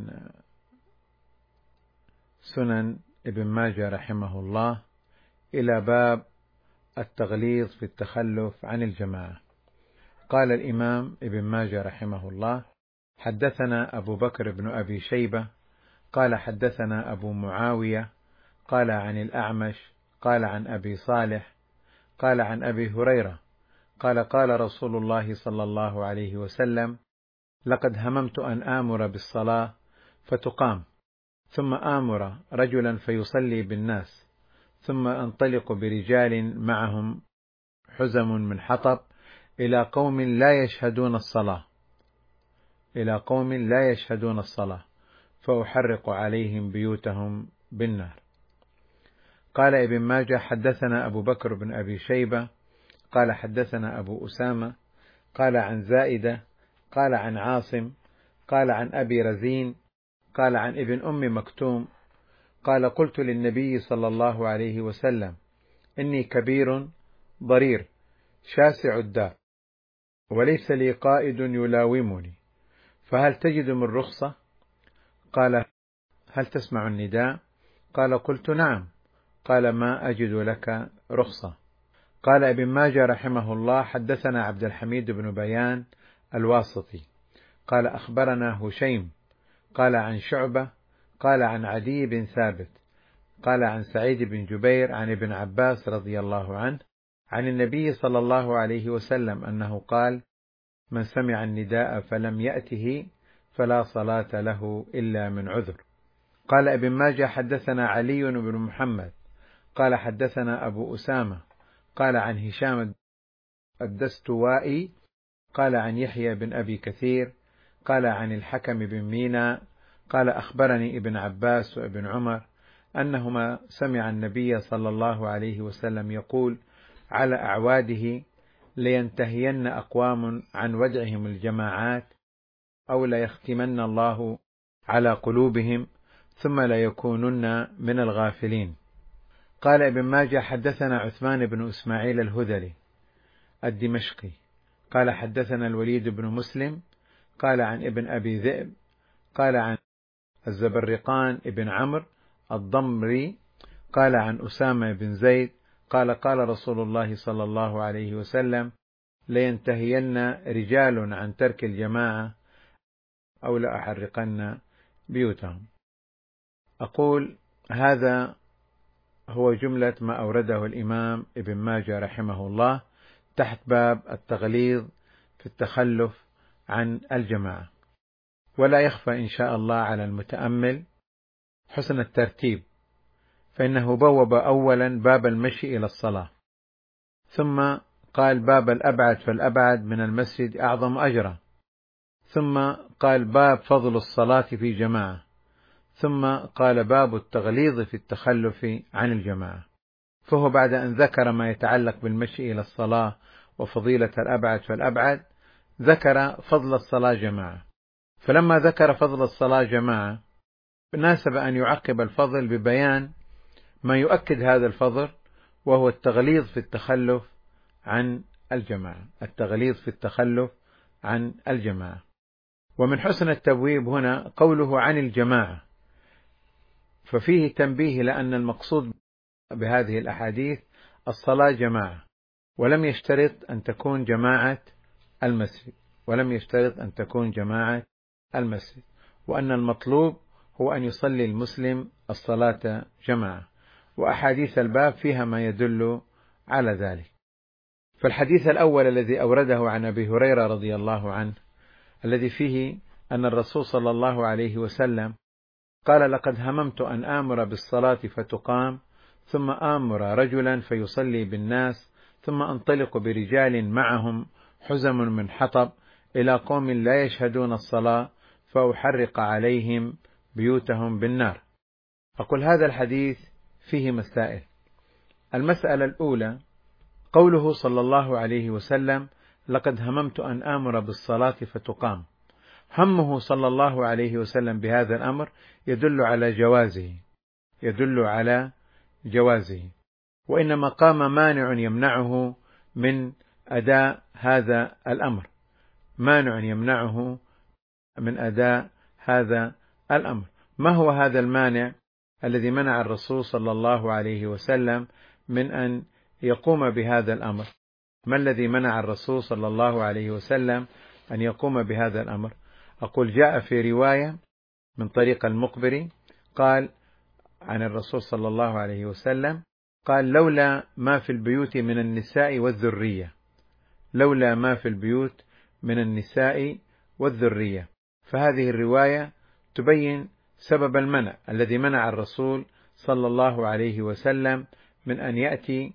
سنن ابن ماجه رحمه الله إلى باب التغليظ في التخلف عن الجماعة. قال الإمام ابن ماجه رحمه الله: حدثنا أبو بكر بن أبي شيبة قال حدثنا أبو معاوية قال عن الأعمش قال عن أبي صالح قال عن أبي هريرة قال قال رسول الله صلى الله عليه وسلم: لقد هممت أن آمر بالصلاة فتقام، ثم آمر رجلا فيصلي بالناس، ثم أنطلق برجال معهم حزم من حطب إلى قوم لا يشهدون الصلاة فأحرق عليهم بيوتهم بالنار. قال ابن ماجه: حدثنا أبو بكر بن أبي شيبة قال حدثنا أبو أسامة قال عن زائدة قال عن عاصم قال عن أبي رزين قال عن ابن أم مكتوم قال: قلت للنبي صلى الله عليه وسلم: إني كبير ضرير شاسع الدار، وليس لي قائد يلاومني، فهل تجد من رخصة؟ قال: هل تسمع النداء؟ قال: قلت: نعم. قال: ما أجد لك رخصة. قال ابن ماجه رحمه الله: حدثنا عبد الحميد بن بيان الواسطي قال أخبرنا هشيم قال عن شعبة قال عن عدي بن ثابت قال عن سعيد بن جبير عن ابن عباس رضي الله عنه عن النبي صلى الله عليه وسلم أنه قال: من سمع النداء فلم يأته فلا صلاة له إلا من عذر. قال ابن ماجه: حدثنا علي بن محمد قال حدثنا أبو أسامة قال عن هشام الدستوائي قال عن يحيى بن أبي كثير قال عن الحكم بن مينا قال أخبرني ابن عباس وابن عمر أنهما سمع النبي صلى الله عليه وسلم يقول على أعواده: لينتهين أقوام عن ودعهم الجماعات، أو ليختمن الله على قلوبهم، ثم ليكونن من الغافلين. قال ابن ماجه: حدثنا عثمان بن إسماعيل الهذلي الدمشقي قال حدثنا الوليد بن مسلم قال عن ابن أبي ذئب قال عن الزبرقان ابن عمرو الضمري قال عن أسامة بن زيد قال قال رسول الله صلى الله عليه وسلم: لينتهين رجال عن ترك الجماعة، أو لأحرقن بيوتهم. أقول هذا هو جملة ما أورده الإمام ابن ماجه رحمه الله تحت باب التغليظ في التخلف عن الجماعة. ولا يخفى إن شاء الله على المتأمل حسن الترتيب، فإنه بوب أولا باب المشي إلى الصلاة، ثم قال باب الأبعد فالأبعد من المسجد أعظم أجرا، ثم قال باب فضل الصلاة في جماعة، ثم قال باب التغليظ في التخلف عن الجماعة. فهو بعد أن ذكر ما يتعلق بالمشي إلى الصلاة وفضيلة الأبعد فالأبعد، ذكر فضل الصلاة جماعة، فلما ذكر فضل الصلاة جماعة ناسب أن يعقب الفضل ببيان ما يؤكد هذا الفضل، وهو التغليظ في التخلف عن الجماعة، التغليظ في التخلف عن الجماعة. ومن حسن التبويب هنا قوله عن الجماعة، ففيه تنبيه لأن المقصود بهذه الأحاديث الصلاة جماعة، ولم يشترط أن تكون جماعة المسجد، ولم يشترط أن تكون جماعة المسجد، وأن المطلوب هو أن يصلي المسلم الصلاة جماعة، وأحاديث الباب فيها ما يدل على ذلك. فالحديث الأول الذي أورده عن أبي هريرة رضي الله عنه، الذي فيه أن الرسول صلى الله عليه وسلم قال: لقد هممت أن آمر بالصلاة فتقام، ثم آمر رجلا فيصلي بالناس، ثم أنطلق برجال معهم حزم من حطب إلى قوم لا يشهدون الصلاة فأحرق عليهم بيوتهم بالنار. أقول هذا الحديث فيه مسائل. المسألة الأولى قوله صلى الله عليه وسلم: لقد هممت أن آمر بالصلاة فتقام. همه صلى الله عليه وسلم بهذا الأمر يدل على جوازه، يدل على جوازه، وإنما قام مانع يمنعه من أداء هذا الأمر، مانع يمنعه من أداء هذا الأمر. ما هو هذا المانع الذي منع الرسول صلى الله عليه وسلم من أن يقوم بهذا الأمر؟ ما الذي منع الرسول صلى الله عليه وسلم أن يقوم بهذا الأمر؟ أقول جاء في رواية من طريق المقبري قال عن الرسول صلى الله عليه وسلم قال: لولا ما في البيوت من النساء والذرية، لولا ما في البيوت من النساء والذرية. فهذه الرواية تبين سبب المنع الذي منع الرسول صلى الله عليه وسلم من أن يأتي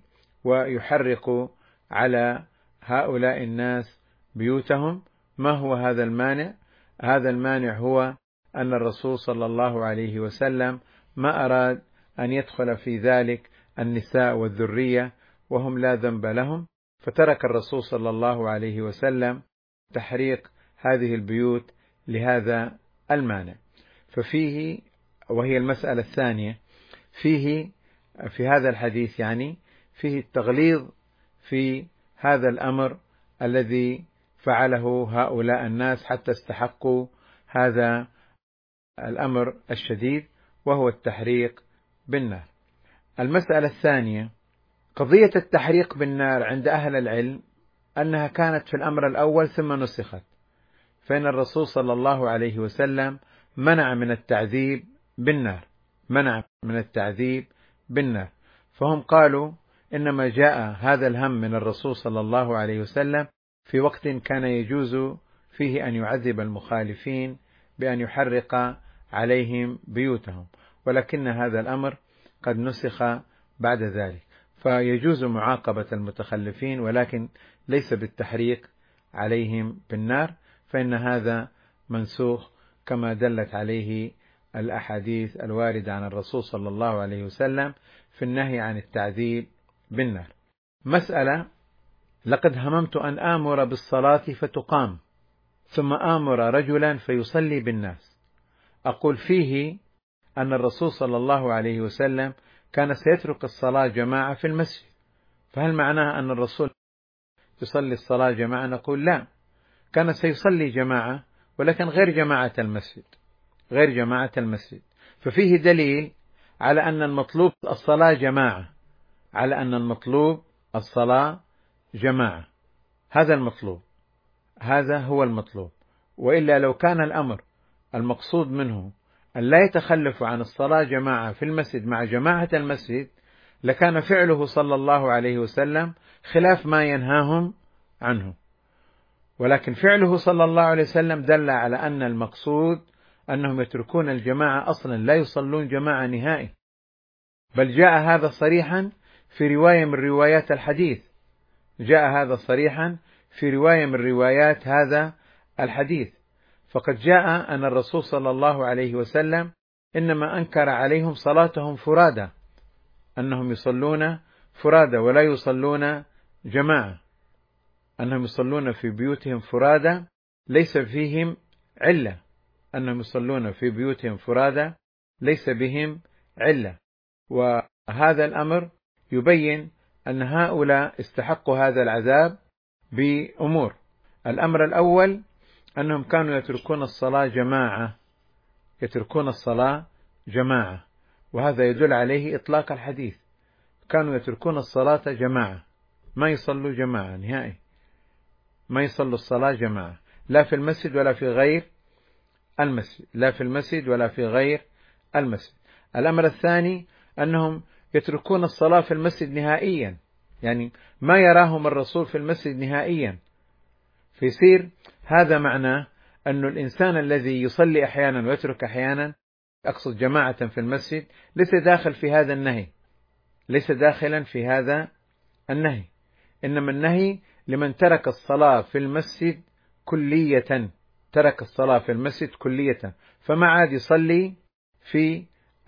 ويحرق على هؤلاء الناس بيوتهم. ما هو هذا المانع؟ هذا المانع هو أن الرسول صلى الله عليه وسلم ما أراد أن يدخل في ذلك النساء والذرية وهم لا ذنب لهم، فترك الرسول صلى الله عليه وسلم تحريق هذه البيوت لهذا المانع. ففيه، وهي المسألة الثانية، فيه في هذا الحديث يعني فيه التغليظ في هذا الأمر الذي فعله هؤلاء الناس حتى استحقوا هذا الأمر الشديد، وهو التحريق بالنار. المسألة الثانية قضية التحريق بالنار عند أهل العلم أنها كانت في الأمر الأول ثم نسخت، فإن الرسول صلى الله عليه وسلم منع من التعذيب بالنار، منع من التعذيب بالنار، فهم قالوا إنما جاء هذا الهم من الرسول صلى الله عليه وسلم في وقت كان يجوز فيه أن يعذب المخالفين بأن يحرق عليهم بيوتهم، ولكن هذا الأمر قد نسخ بعد ذلك، فيجوز معاقبة المتخلفين ولكن ليس بالتحريق عليهم بالنار، فإن هذا منسوخ كما دلت عليه الأحاديث الواردة عن الرسول صلى الله عليه وسلم في النهي عن التعذيب بالنار. مسألة: لقد هممت أن آمر بالصلاة فتقام، ثم آمر رجلا فيصلي بالناس. أقول فيه أن الرسول صلى الله عليه وسلم كان سيترك الصلاة جماعة في المسجد، فهل معناها أن الرسول يصلي الصلاة جماعة؟ نقول لا، كان سيصلي جماعة ولكن غير جماعة المسجد، غير جماعة المسجد. ففيه دليل على أن المطلوب الصلاة جماعة، على أن المطلوب الصلاة جماعة، هذا المطلوب، هذا هو المطلوب. وإلا لو كان الأمر المقصود منه أن لا يتخلف عن الصلاة جماعة في المسجد مع جماعة المسجد لكان فعله صلى الله عليه وسلم خلاف ما ينهاهم عنه، ولكن فعله صلى الله عليه وسلم دل على أن المقصود أنهم يتركون الجماعة أصلا، لا يصلون جماعة نهائي، بل جاء هذا صريحا في رواية من روايات الحديث، جاء هذا صريحا في رواية من روايات هذا الحديث. فقد جاء أن الرسول صلى الله عليه وسلم إنما أنكر عليهم صلاتهم فرادى، أنهم يصلون فرادى ولا يصلون جماعة. أنهم يصلون في بيوتهم فرادى ليس فيهم علة، أنهم يصلون في بيوتهم فرادى ليس بهم علة. وهذا الأمر يبين أن هؤلاء استحقوا هذا العذاب بأمور. الأمر الأول أنهم كانوا يتركون الصلاة جماعة، وهذا يدل عليه إطلاق الحديث. كانوا يتركون الصلاة جماعة، ما يصلوا جماعة نهائي، ما يصلوا الصلاة جماعة، لا في المسجد ولا في غير المسجد، الأمر الثاني أنهم يتركون الصلاة في المسجد نهائيا، يعني ما يراهم الرسول في المسجد نهائيا. فيصير هذا معناه أن الإنسان الذي يصلي أحيانا ويترك أحيانا، أقصد جماعة في المسجد، ليس داخلا في هذا النهي، إنما النهي لمن ترك الصلاة في المسجد كلية، فما عاد يصلي في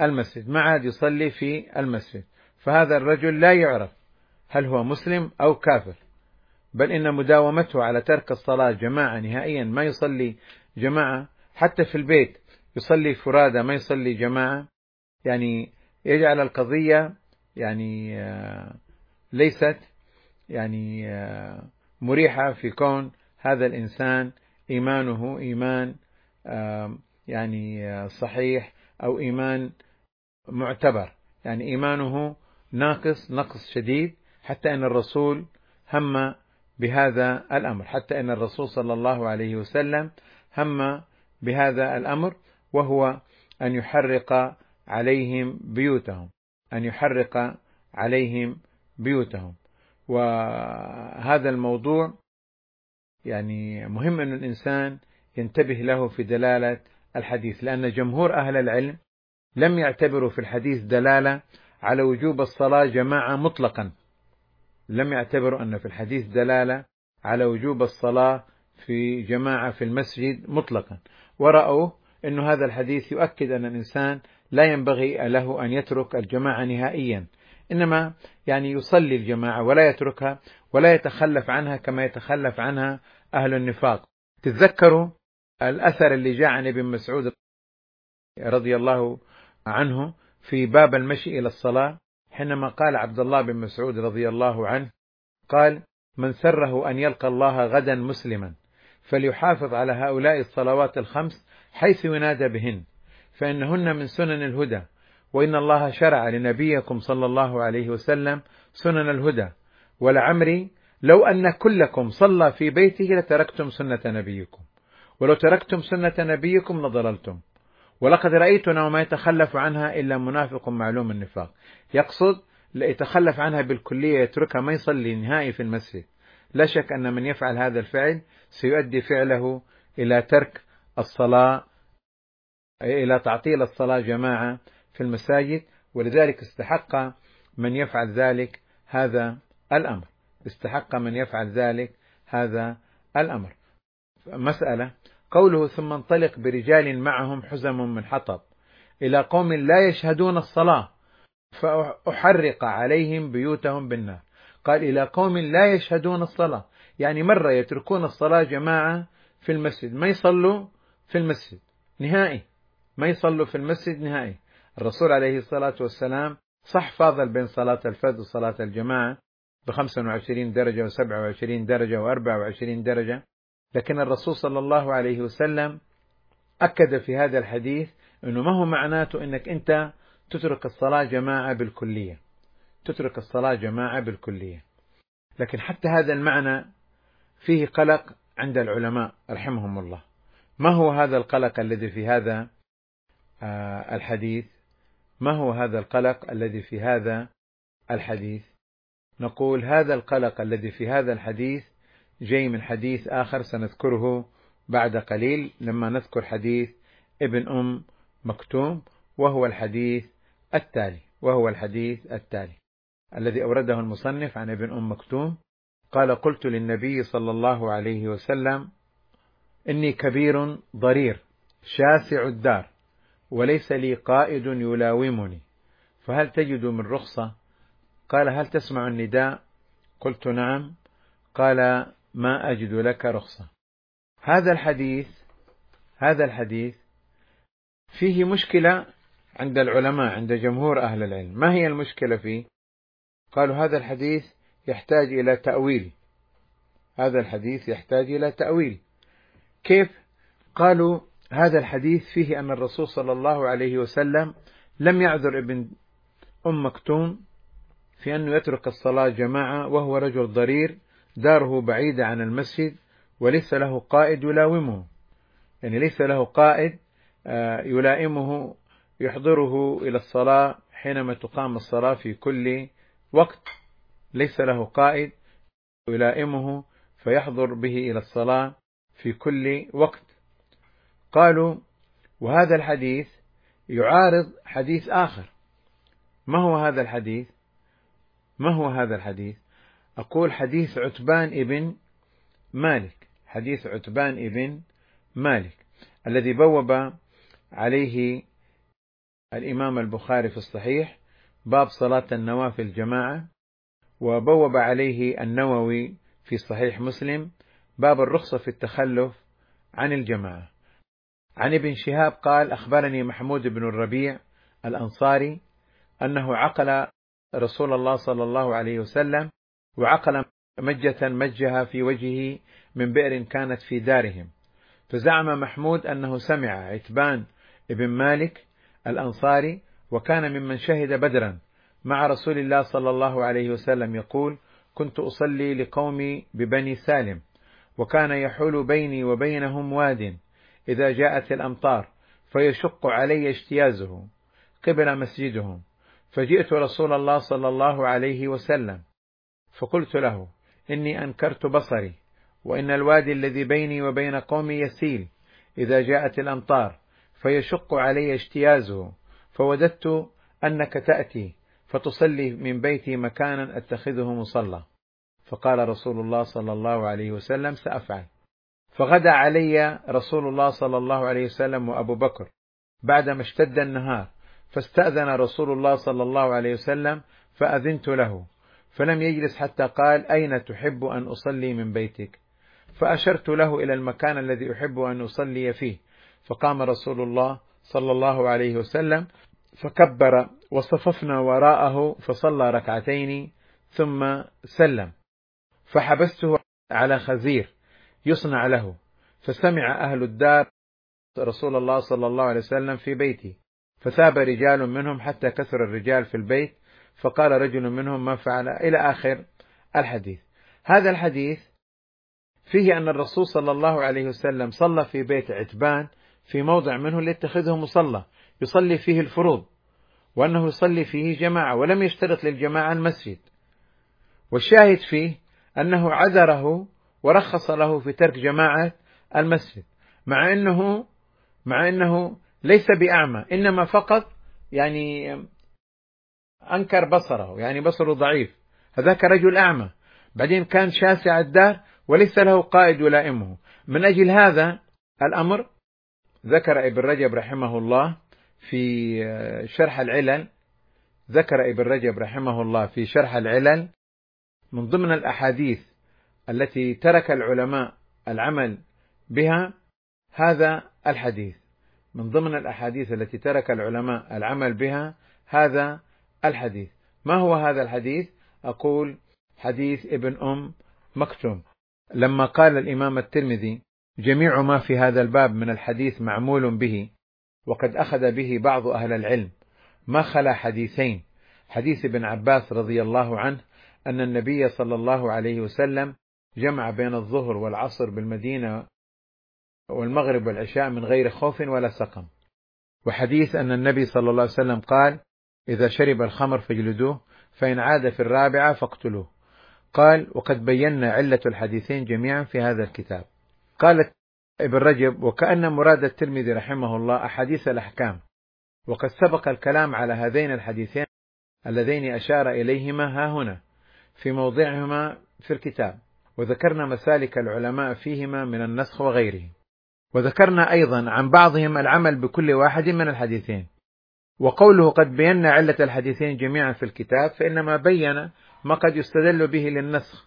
المسجد، فهذا الرجل لا يعرف هل هو مسلم أو كافر، بل إن مداومته على ترك الصلاة جماعة نهائيا، ما يصلي جماعة حتى في البيت، يصلي فرادى ما يصلي جماعة، يعني يجعل القضية يعني ليست يعني مريحة في كون هذا الإنسان إيمانه إيمان يعني صحيح أو إيمان معتبر، يعني إيمانه نقص شديد، حتى أن الرسول هم بهذا الأمر، حتى أن الرسول صلى الله عليه وسلم هم بهذا الأمر، وهو أن يحرق عليهم بيوتهم. وهذا الموضوع يعني مهم أن الإنسان ينتبه له في دلالة الحديث، لأن جمهور أهل العلم لم يعتبروا في الحديث دلالة على وجوب الصلاة جماعة مطلقا، لم يعتبروا أن في الحديث دلالة على وجوب الصلاة في جماعة في المسجد مطلقا، ورأوا أن هذا الحديث يؤكد أن الإنسان لا ينبغي له أن يترك الجماعة نهائيا، إنما يعني يصلي الجماعة ولا يتركها ولا يتخلف عنها كما يتخلف عنها أهل النفاق. تتذكروا الأثر اللي جاء عن ابن مسعود رضي الله عنه في باب المشي إلى الصلاة، حينما قال عبد الله بن مسعود رضي الله عنه قال: من سره أن يلقى الله غدا مسلما فليحافظ على هؤلاء الصلوات الخمس حيث ينادى بهن، فإنهن من سنن الهدى، وإن الله شرع لنبيكم صلى الله عليه وسلم سنن الهدى، ولعمري لو أن كلكم صلى في بيته لتركتم سنة نبيكم، ولو تركتم سنة نبيكم لضللتم، ولقد رأيتنا وما يتخلف عنها إلا منافق معلوم النفاق. يقصد لا يتخلف عنها بالكلية، يتركها ما يصلي نهائي في المسجد. لا شك أن من يفعل هذا الفعل سيؤدي فعله إلى ترك الصلاة، إلى تعطيل الصلاة جماعة في المساجد، ولذلك استحق من يفعل ذلك هذا الأمر. مسألة قوله: ثم انطلق برجال معهم حزم من حطب إلى قوم لا يشهدون الصلاة فأحرق عليهم بيوتهم بالنار. قال إلى قوم لا يشهدون الصلاة، يعني مرة يتركون الصلاة جماعة في المسجد، ما يصلوا في المسجد نهائي. الرسول عليه الصلاة والسلام صح فاضل بين صلاة الفرد وصلاة الجماعة ب25 درجة و27 درجة و24 درجة، لكن الرسول صلى الله عليه وسلم أكد في هذا الحديث أنه ما هو معناته أنك أنت تترك الصلاة جماعة بالكلية. لكن حتى هذا المعنى فيه قلق عند العلماء رحمهم الله. ما هو هذا القلق الذي في هذا الحديث؟ نقول هذا القلق الذي في هذا الحديث جاي من حديث آخر سنذكره بعد قليل لما نذكر حديث ابن أم مكتوم، وهو الحديث التالي الذي أورده المصنف عن ابن أم مكتوم قال: قلت للنبي صلى الله عليه وسلم: إني كبير ضرير شاسع الدار وليس لي قائد يلاومني، فهل تجد من رخصة؟ قال: هل تسمع النداء؟ قلت: نعم. قال: ما أجد لك رخصة. هذا الحديث فيه مشكلة عند العلماء، عند جمهور أهل العلم. ما هي المشكلة فيه؟ قالوا هذا الحديث يحتاج إلى تأويل. كيف؟ قالوا هذا الحديث فيه أن الرسول صلى الله عليه وسلم لم يعذر ابن مكتوم في أنه يترك الصلاة جماعة وهو رجل ضرير داره بعيدة عن المسجد وليس له قائد يلاومه، يعني ليس له قائد يلائمه يحضره إلى الصلاة حينما تقام الصلاة في كل وقت، ليس له قائد يلائمه فيحضر به إلى الصلاة في كل وقت. قالوا وهذا الحديث يعارض حديث آخر. ما هو هذا الحديث؟ أقول حديث عتبان ابن مالك الذي بوب عليه الإمام البخاري في الصحيح باب صلاة النوافل جماعة، وبوب عليه النووي في صحيح مسلم باب الرخصة في التخلف عن الجماعة. عن ابن شهاب قال أخبرني محمود بن الربيع الأنصاري أنه عقل رسول الله صلى الله عليه وسلم، وعقل مجها في وجهه من بئر كانت في دارهم، فزعم محمود أنه سمع عتبان ابن مالك الأنصاري وكان ممن شهد بدرا مع رسول الله صلى الله عليه وسلم يقول كنت أصلي لقومي ببني سالم وكان يحول بيني وبينهم واد إذا جاءت الأمطار فيشق علي اجتيازه قبل مسجدهم، فجئت رسول الله صلى الله عليه وسلم فقلت له إني أنكرت بصري وإن الوادي الذي بيني وبين قومي يسيل إذا جاءت الأمطار فيشق علي اجتيازه، فوددت أنك تأتي فتصلي من بيتي مكانا أتخذه مصلى. فقال رسول الله صلى الله عليه وسلم سأفعل. فغدا علي رسول الله صلى الله عليه وسلم وأبو بكر بعدما اشتد النهار، فاستأذن رسول الله صلى الله عليه وسلم فأذنت له، فلم يجلس حتى قال أين تحب أن أصلي من بيتك؟ فأشرت له إلى المكان الذي أحب أن أصلي فيه، فقام رسول الله صلى الله عليه وسلم فكبر وصففنا وراءه فصلى ركعتين ثم سلم، فحبسته على خزير يصنع له، فسمع أهل الدار رسول الله صلى الله عليه وسلم في بيتي، فثاب رجال منهم حتى كثر الرجال في البيت، فقال رجل منهم ما فعل إلى آخر الحديث. هذا الحديث فيه أن الرسول صلى الله عليه وسلم صلى في بيت عتبان في موضع منه ليتخذه مصلى يصلي فيه الفروض، وأنه يصلي فيه جماعة ولم يشترط للجماعة المسجد، والشاهد فيه أنه عذره ورخص له في ترك جماعة المسجد، مع أنه ليس بأعمى، إنما فقط يعني أنكر بصره، يعني بصره ضعيف، هذاك رجل أعمى بعدين كان شاسع الدار وليس له قائد يلائمه. من أجل هذا الأمر ذكر ابن رجب رحمه الله في شرح العلل من ضمن الأحاديث التي ترك العلماء العمل بها هذا الحديث، ما هو هذا الحديث؟ أقول حديث ابن مكتوم. لما قال الإمام الترمذي جميع ما في هذا الباب من الحديث معمول به وقد أخذ به بعض أهل العلم ما خلا حديثين، حديث ابن عباس رضي الله عنه أن النبي صلى الله عليه وسلم جمع بين الظهر والعصر بالمدينة والمغرب والعشاء من غير خوف ولا سقم، وحديث أن النبي صلى الله عليه وسلم قال إذا شرب الخمر فاجلدوه فإن عاد في الرابعة فاقتلوه. قال وقد بينا علة الحديثين جميعا في هذا الكتاب. قال ابن رجب وكأن مراد الترمذي رحمه الله أحاديث الأحكام، وقد سبق الكلام على هذين الحديثين اللذين أشار إليهما ها هنا في موضعهما في الكتاب، وذكرنا مسالك العلماء فيهما من النسخ وغيره، وذكرنا أيضا عن بعضهم العمل بكل واحد من الحديثين. وقوله قد بينا علة الحديثين جميعا في الكتاب فإنما بين ما قد يستدل به للنسخ،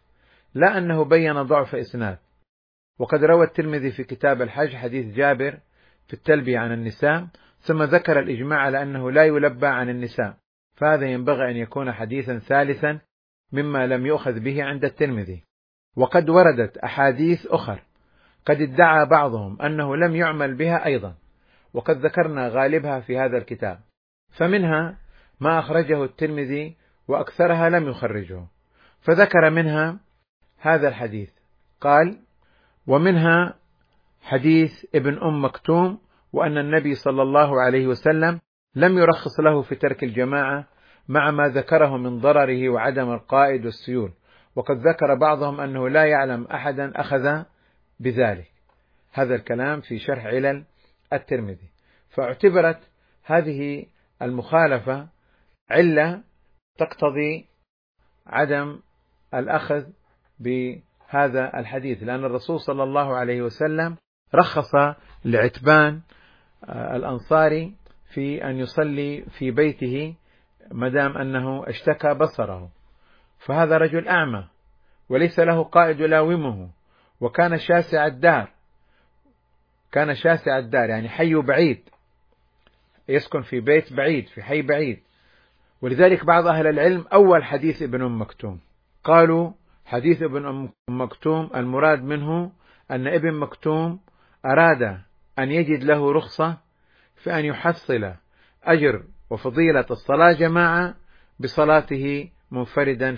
لا أنه بين ضعف إسناد. وقد روى الترمذي في كتاب الحج حديث جابر في التلبية عن النساء، ثم ذكر الإجماع على أنه لا يلبى عن النساء، فهذا ينبغي أن يكون حديثا ثالثا مما لم يؤخذ به عند الترمذي. وقد وردت أحاديث أخر قد ادعى بعضهم أنه لم يعمل بها أيضا، وقد ذكرنا غالبها في هذا الكتاب، فمنها ما أخرجه الترمذي وأكثرها لم يخرجه. فذكر منها هذا الحديث، قال: ومنها حديث ابن مكتوم، وأن النبي صلى الله عليه وسلم لم يرخص له في ترك الجماعة مع ما ذكره من ضرره وعدم القائد والسيول، وقد ذكر بعضهم أنه لا يعلم أحدا أخذ بذلك. هذا الكلام في شرح علل الترمذي. فاعتبرت هذه المخالفة علة تقتضي عدم الأخذ بهذا الحديث، لأن الرسول صلى الله عليه وسلم رخص لعتبان الأنصاري في أن يصلي في بيته مدام أنه اشتكى بصره، فهذا رجل أعمى وليس له قائد يلاومه، وكان شاسع الدار، يعني حي بعيد، يسكن في بيت بعيد، في حي بعيد. ولذلك بعض أهل العلم أول حديث ابن مكتوم قالوا حديث ابن مكتوم المراد منه أن ابن مكتوم أراد أن يجد له رخصة في أن يحصل أجر وفضيلة الصلاة جماعة بصلاته منفردا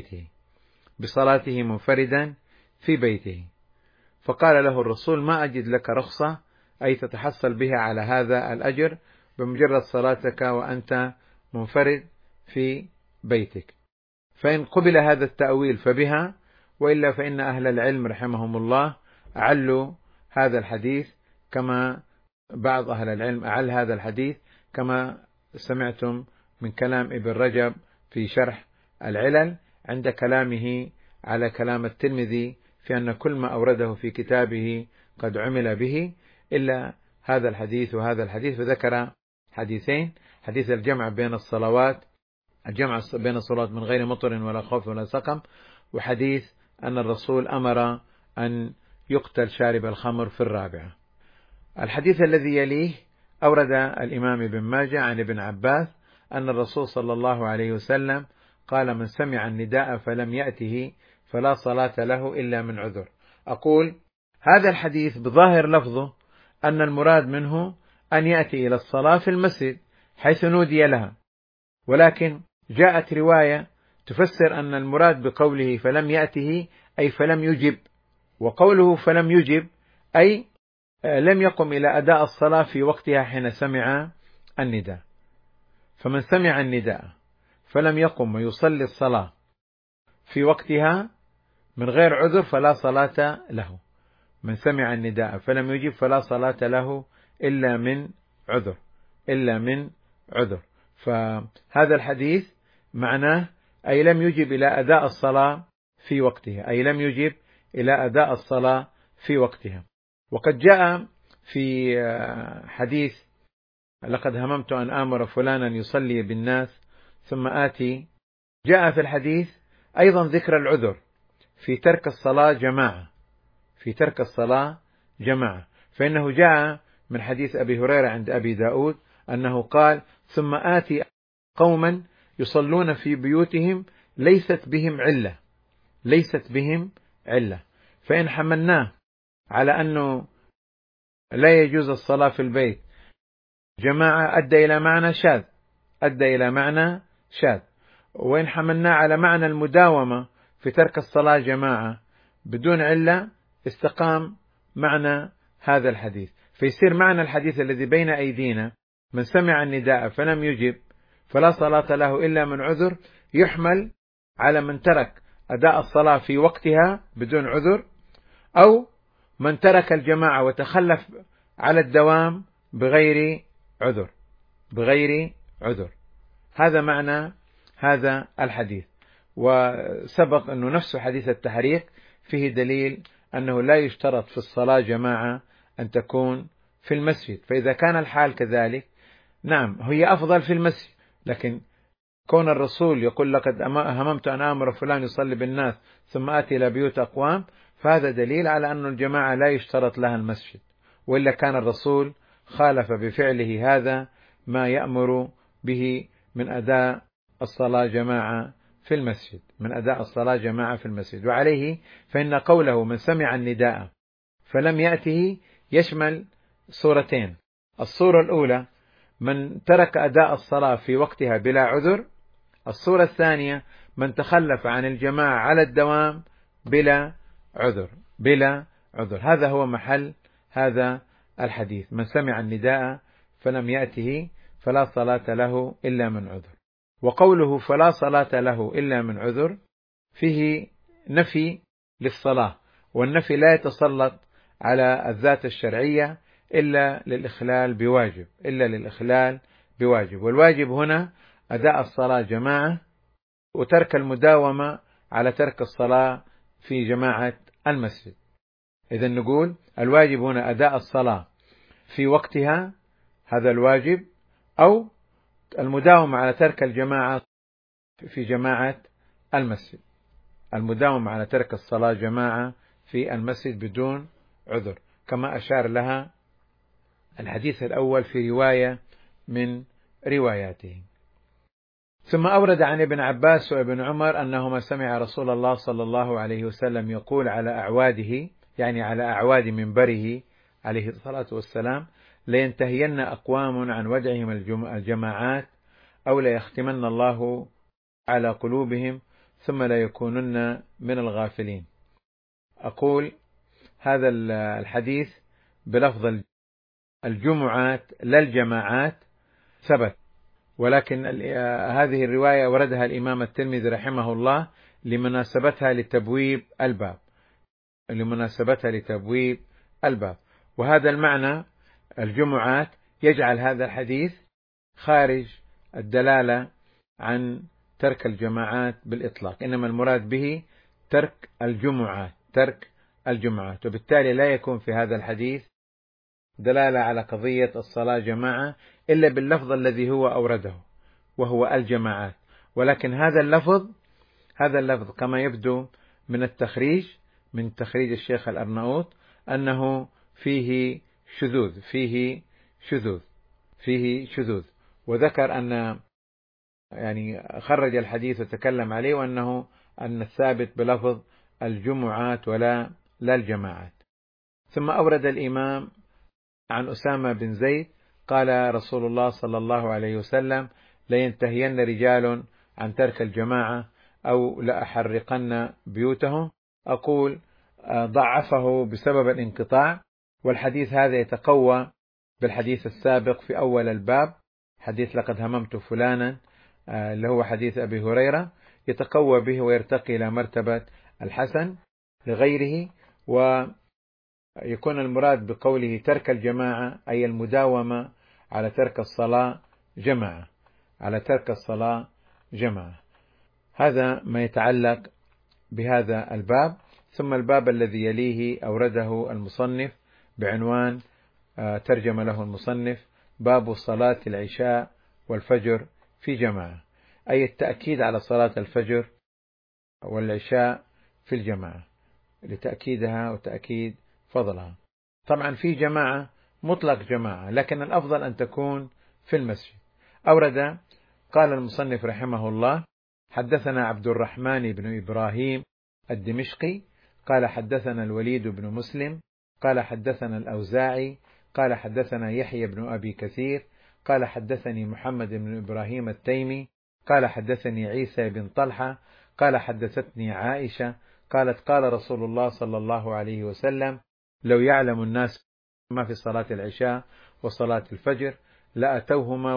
في بيته، فقال له الرسول: ما أجد لك رخصة أي تتحصل بها على هذا الأجر بمجرد صلاتك وأنت منفرد في بيتك. فإن قبل هذا التأويل فبها، وإلا فإن أهل العلم رحمهم الله أعلوا هذا الحديث، كما بعض أهل العلم أعل هذا الحديث كما سمعتم من كلام ابن رجب في شرح العلل عند كلامه على كلام الترمذي في أن كل ما أورده في كتابه قد عمل به إلا هذا الحديث وهذا الحديث، فذكر حديثين: حديث الجمع بين الصلوات من غير مطر ولا خوف ولا سقم، وحديث أن الرسول أمر أن يقتل شارب الخمر في الرابعة. الحديث الذي يليه أورد الإمام ابن ماجه عن ابن عباس أن الرسول صلى الله عليه وسلم قال: من سمع النداء فلم يأته فلا صلاة له إلا من عذر. أقول هذا الحديث بظاهر لفظه أن المراد منه أن يأتي إلى الصلاة في المسجد حيث نودي لها، ولكن جاءت رواية تفسر أن المراد بقوله فلم يأته أي فلم يجب، وقوله فلم يجب أي لم يقم إلى أداء الصلاة في وقتها حين سمع النداء. فمن سمع النداء فلم يقم ويصلي الصلاة في وقتها من غير عذر فلا صلاة له. من سمع النداء فلم يجب فلا صلاة له إلا من عذر. فهذا الحديث معناه أي لم يجب إلى أداء الصلاة في وقتها، وقد جاء في حديث: لقد هممت أن آمر فلانا يصلي بالناس ثم آتي. جاء في الحديث أيضا ذكر العذر في ترك الصلاة جماعة، فإنه جاء من حديث أبي هريرة عند أبي داود أنه قال: ثم آتي قوما يصلون في بيوتهم ليست بهم علة، فإن حملناه على أنه لا يجوز الصلاة في البيت جماعة أدى إلى معنى شاذ، وإن حملناه على معنى المداومة في ترك الصلاة جماعة بدون علة استقام معنى هذا الحديث. فيصير معنى الحديث الذي بين أيدينا: من سمع النداء فلم يجب فلا صلاة له إلا من عذر، يحمل على من ترك أداء الصلاة في وقتها بدون عذر، أو من ترك الجماعة وتخلف على الدوام بغير عذر. هذا معنى هذا الحديث. وسبق أنه نفس حديث التحريق فيه دليل أنه لا يشترط في الصلاة جماعة أن تكون في المسجد، فإذا كان الحال كذلك نعم هي أفضل في المسجد، لكن كون الرسول يقول لقد هممت أن آمر فلان يصلي بالناس ثم آتي إلى بيوت أقوام، فهذا دليل على أن الجماعة لا يشترط لها المسجد، وإلا كان الرسول خالف بفعله هذا ما يأمر به من أداء الصلاة جماعة في المسجد، من أداء الصلاة جماعة في المسجد. وعليه فإن قوله من سمع النداء فلم يأته يشمل صورتين: الصورة الأولى من ترك أداء الصلاة في وقتها بلا عذر، الصورة الثانية من تخلف عن الجماعة على الدوام بلا عذر، بلا عذر. هذا هو محل هذا الحديث: من سمع النداء فلم يأته فلا صلاة له إلا من عذر. وقوله فلا صلاة له إلا من عذر فيه نفي للصلاة، والنفي لا يتسلط على الذات الشرعية إلا للإخلال بواجب، إلا للإخلال بواجب. والواجب هنا أداء الصلاة جماعة، وترك المداومة على ترك الصلاة في جماعة المسجد. إذن نقول الواجب هنا أداء الصلاة في وقتها، هذا الواجب، أو المداومة على ترك الجماعة في جماعة المسجد، المداومة على ترك الصلاة جماعة في المسجد بدون عذر، كما أشار لها الحديث الأول في رواية من رواياته. ثم أورد عن ابن عباس وابن عمر أنهما سمع رسول الله صلى الله عليه وسلم يقول على أعواده، يعني على أعواد منبره عليه الصلاة والسلام: لينتهين أقوام عن ودعهم الجماعات أو ليختمن الله على قلوبهم ثم لا يكونن من الغافلين. أقول هذا الحديث بلفظ الجمعات لا الجماعات ثبت، ولكن هذه الرواية وردها الإمام الترمذي رحمه الله لمناسبتها لتبويب الباب، لمناسبتها لتبويب الباب. وهذا المعنى الجمعات يجعل هذا الحديث خارج الدلالة عن ترك الجماعات بالإطلاق، إنما المراد به ترك الجمعات، ترك الجمعات، وبالتالي لا يكون في هذا الحديث دلالة على قضية الصلاة جماعة إلا باللفظ الذي هو أورده وهو الجماعات. ولكن هذا اللفظ كما يبدو من التخريج، من تخريج الشيخ الأرناؤوط، أنه فيه شذوذ، وذكر أن يعني خرج الحديث وتكلم عليه، وأنه أن الثابت بلفظ الجمعات لا الجماعات. ثم أورد الإمام عن أسامة بن زيد قال رسول الله صلى الله عليه وسلم: لينتهين رجال عن ترك الجماعة أو لأحرقن بيوتهم. أقول ضعفه بسبب الانقطاع، والحديث هذا يتقوى بالحديث السابق في أول الباب، حديث لقد هممت فلانا اللي هو حديث أبي هريرة، يتقوى به ويرتقي إلى مرتبة الحسن لغيره. ويكون المراد بقوله ترك الجماعة أي المداومة على ترك الصلاة جماعة، على ترك الصلاة جماعة. هذا ما يتعلق بهذا الباب. ثم الباب الذي يليه أورده المصنف بعنوان ترجم له المصنف: باب صلاة العشاء والفجر في جماعة، أي التأكيد على صلاة الفجر والعشاء في الجماعة لتأكيدها وتأكيد فضلها. طبعا في جماعة مطلق جماعة، لكن الأفضل أن تكون في المسجد. أورد قال المصنف رحمه الله: حدثنا عبد الرحمن بن إبراهيم الدمشقي قال حدثنا الوليد بن مسلم قال حدثنا الأوزاعي قال حدثنا يحيى بن أبي كثير قال حدثني محمد بن إبراهيم التيمي قال حدثني عيسى بن طلحة قال حدثتني عائشة قالت: قال رسول الله صلى الله عليه وسلم: لو يعلم الناس ما في صلاة العشاء وصلاة الفجر لأتوهما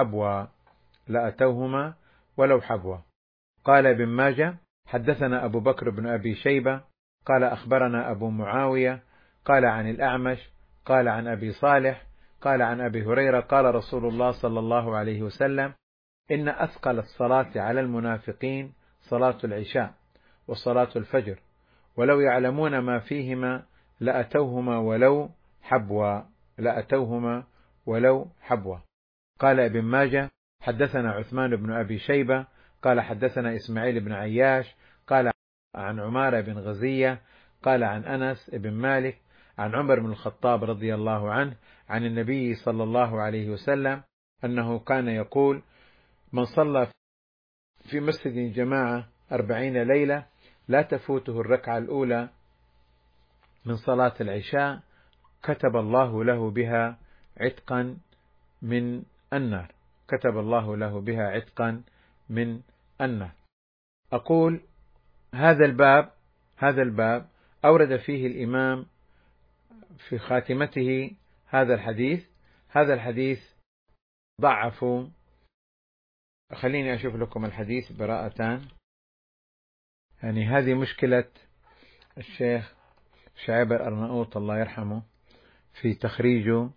ولو حبوا. قال ابن ماجه: حدثنا أبو بكر بن أبي شيبة قال أخبرنا أبو معاوية قال عن الأعمش قال عن أبي صالح قال عن أبي هريرة قال رسول الله صلى الله عليه وسلم: إن أثقل الصلاة على المنافقين صلاة العشاء وصلاة الفجر، ولو يعلمون ما فيهما لأتوهما ولو حبوا. قال ابن ماجه: حدثنا عثمان بن أبي شيبة قال حدثنا إسماعيل بن عياش قال عن عمارة بن غزية قال عن أنس بن مالك عن عمر بن الخطاب رضي الله عنه عن النبي صلى الله عليه وسلم أنه كان يقول: من صلى في مسجد جماعة 40 ليلة لا تفوته الركعة الأولى من صلاة العشاء كتب الله له بها عتقا من النار. كتب الله له بها عتقا من النار. أقول هذا الباب أورد فيه الإمام في خاتمته هذا الحديث ضعفوا. خليني أشوف لكم الحديث براءة. يعني هذه مشكلة الشيخ شعيب الأرناؤوط الله يرحمه في تخريجه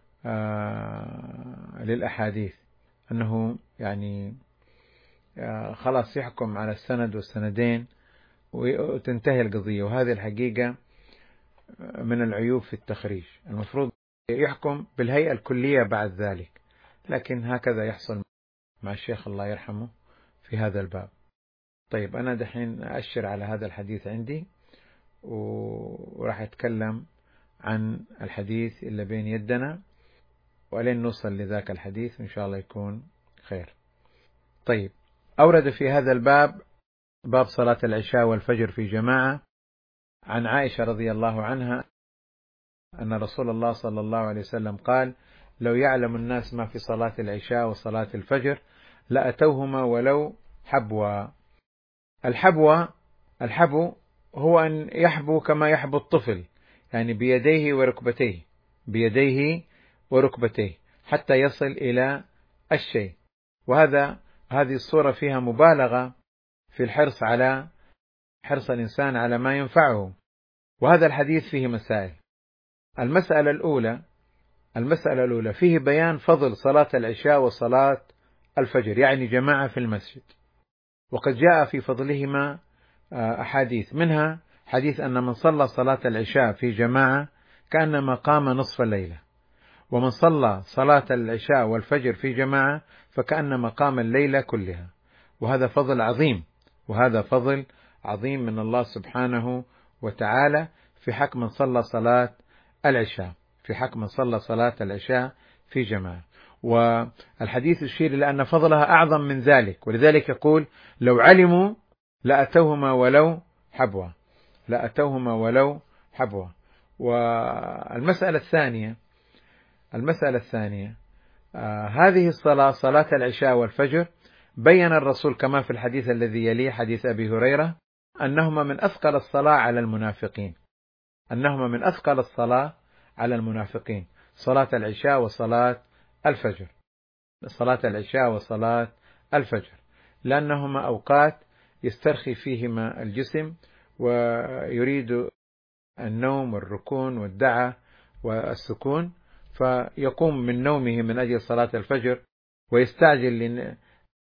للأحاديث، أنه يعني خلاص يحكم على السند والسندين وتنتهي القضية، وهذه الحقيقة من العيوب في التخريج. المفروض يحكم بالهيئة الكلية بعد ذلك، لكن هكذا يحصل مع الشيخ الله يرحمه في هذا الباب. طيب أنا دحين أشر على هذا الحديث عندي، وراح أتكلم عن الحديث اللي بين يدنا ولين نوصل لذاك الحديث إن شاء الله يكون خير. طيب، أورد في هذا الباب باب صلاة العشاء والفجر في جماعة عن عائشة رضي الله عنها أن رسول الله صلى الله عليه وسلم قال: لو يعلم الناس ما في صلاة العشاء وصلاة الفجر لأتوهما ولو حبوا. الحبو هو أن يحبو كما يحبو الطفل، يعني بيديه وركبتيه حتى يصل إلى الشيء. هذه الصورة فيها مبالغة في حرص الإنسان على ما ينفعه. وهذا الحديث فيه مسائل. المسألة الأولى فيه بيان فضل صلاة العشاء وصلاة الفجر، يعني جماعة في المسجد، وقد جاء في فضلهما أحاديث، منها حديث أن من صلى صلاة العشاء في جماعة كأنما قام نصف الليلة، ومن صلى صلاة العشاء والفجر في جماعة فكأنما قام الليلة كلها. وهذا فضل عظيم من الله سبحانه وتعالى في حق من صلى صلاة العشاء في جماعة. والحديث يشير إلى أن فضلها أعظم من ذلك، ولذلك يقول: لو علموا لأتوهما ولو حبوا. والمسألة الثانية هذه الصلاة، صلاة العشاء والفجر، بين الرسول كما في الحديث الذي يليه حديث أبي هريرة أنهما من أثقل الصلاة على المنافقين، صلاة العشاء وصلاة الفجر، لأنهما أوقات يسترخي فيهما الجسم ويريد النوم والركون والدعة والسكون، فيقوم من نومه من أجل صلاة الفجر ويستعجل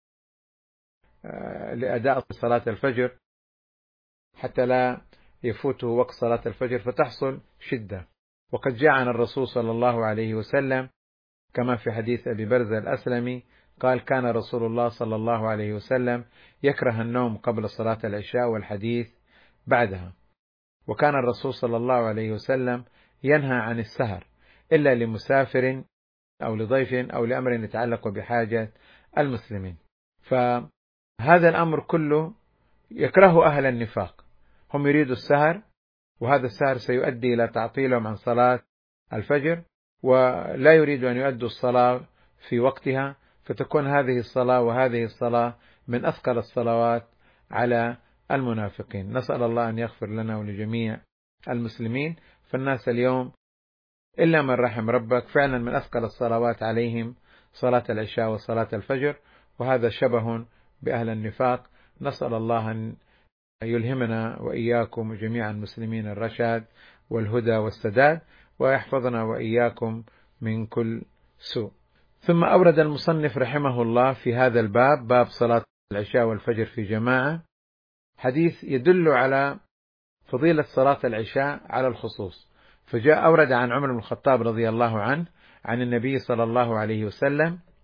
لأداء صلاة الفجر حتى لا يفوته وقت صلاة الفجر فتحصل شدة. وقد جاء عن الرسول صلى الله عليه وسلم كما في حديث أبي برزة الأسلمي قال: كان رسول الله صلى الله عليه وسلم يكره النوم قبل صلاة العشاء والحديث بعدها. وكان الرسول صلى الله عليه وسلم ينهى عن السهر إلا لمسافر أو لضيف أو لأمر يتعلق بحاجة المسلمين. فهذا الأمر كله يكره أهل النفاق، هم يريدوا السهر، وهذا السهر سيؤدي إلى تعطيلهم عن صلاة الفجر، ولا يريد أن يؤدوا الصلاة في وقتها، فتكون هذه الصلاة من أثقل الصلوات على المنافقين. نسأل الله أن يغفر لنا ولجميع المسلمين. فالناس اليوم إلا من رحم ربك فعلا من أثقل الصلوات عليهم صلاة العشاء وصلاة الفجر، وهذا شبه بأهل النفاق. نسأل الله أن يلهمنا وإياكم جميع المسلمين الرشاد والهدى والسداد، ويحفظنا وإياكم من كل سوء. ثم أورد المصنف رحمه الله في هذا الباب، باب صلاة العشاء والفجر في جماعة، حديث يدل على فضيلة صلاة العشاء على الخصوص. فجاء أورد عن عمر بن الخطاب رضي الله عنه عن النبي صلى الله عليه وسلم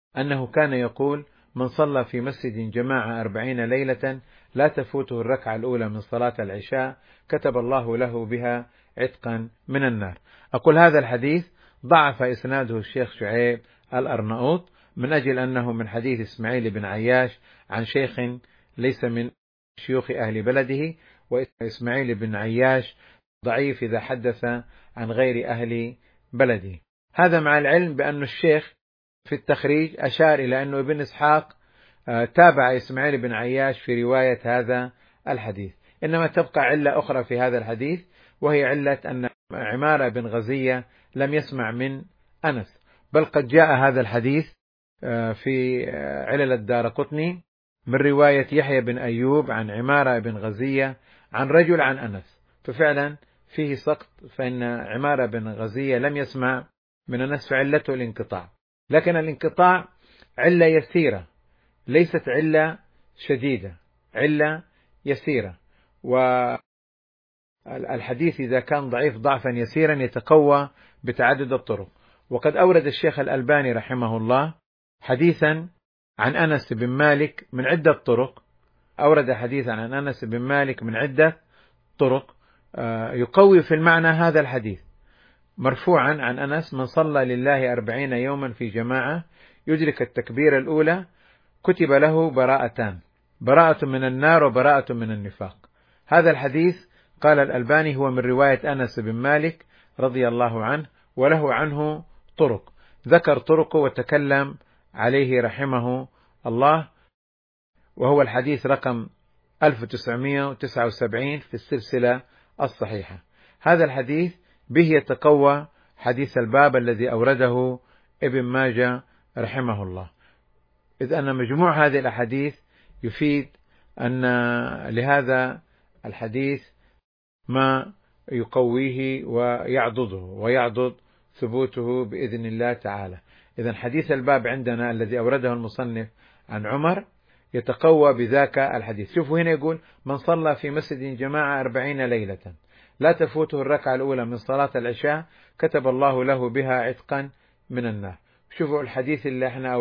أنه كان يقول: من صلى في مسجد جماعة 40 ليلة لا تفوته الركعة الأولى من صلاة العشاء كتب الله له بها عتقا من النار. أقول هذا الحديث ضعف إسناده الشيخ شعيب الأرناؤوط من أجل أنه من حديث إسماعيل بن عياش عن شيخ ليس من شيوخ أهل بلده، وإسماعيل بن عياش ضعيف إذا حدث عن غير أهل بلده. هذا مع العلم بأن الشيخ في التخريج أشار إلى أن ابن إسحاق تابع إسماعيل بن عياش في رواية هذا الحديث. إنما تبقى علة أخرى في هذا الحديث، وهي علة أن عمارة بن غزية لم يسمع من أنس، بل قد جاء هذا الحديث في علل الدارقطني من رواية يحيى بن أيوب عن عمارة بن غزية عن رجل عن أنس، ففعلا فيه سقط، فإن عمارة بن غزية لم يسمع من أنس فعلته الانقطاع. لكن الانقطاع علة يسيرة، ليست علة شديدة، علة يسيرة، والحديث إذا كان ضعيف ضعفا يسيرا يتقوى بتعدد الطرق. وقد أورد الشيخ الألباني رحمه الله حديثا عن أنس بن مالك من عدة طرق، أورد حديثا عن أنس بن مالك من عدة طرق يقوي في المعنى هذا الحديث، مرفوعا عن أنس: من صلى لله 40 يوما في جماعة يدرك التكبير الأولى كتب له براءتان، براءة من النار وبراءة من النفاق. هذا الحديث قال الألباني هو من رواية أنس بن مالك رضي الله عنه، وله عنه طرق، ذكر طرقه وتكلم عليه رحمه الله، وهو الحديث رقم 1979 في السلسلة الصحيحة. هذا الحديث به يتقوى حديث الباب الذي أورده ابن ماجه رحمه الله، إذ أن مجموع هذه الأحاديث يفيد أن لهذا الحديث ما يقويه ويعضده ويعضد ثبوته بإذن الله تعالى. إذن حديث الباب عندنا الذي أورده المصنف عن عمر يتقوى بذاك الحديث. شوفوا هنا يقول: من صلى في مسجد جماعة 40 ليلة لا تفوته الركعة الأولى من صلاة العشاء كتب الله له بها عتقا من النار. شوفوا الحديث اللي احنا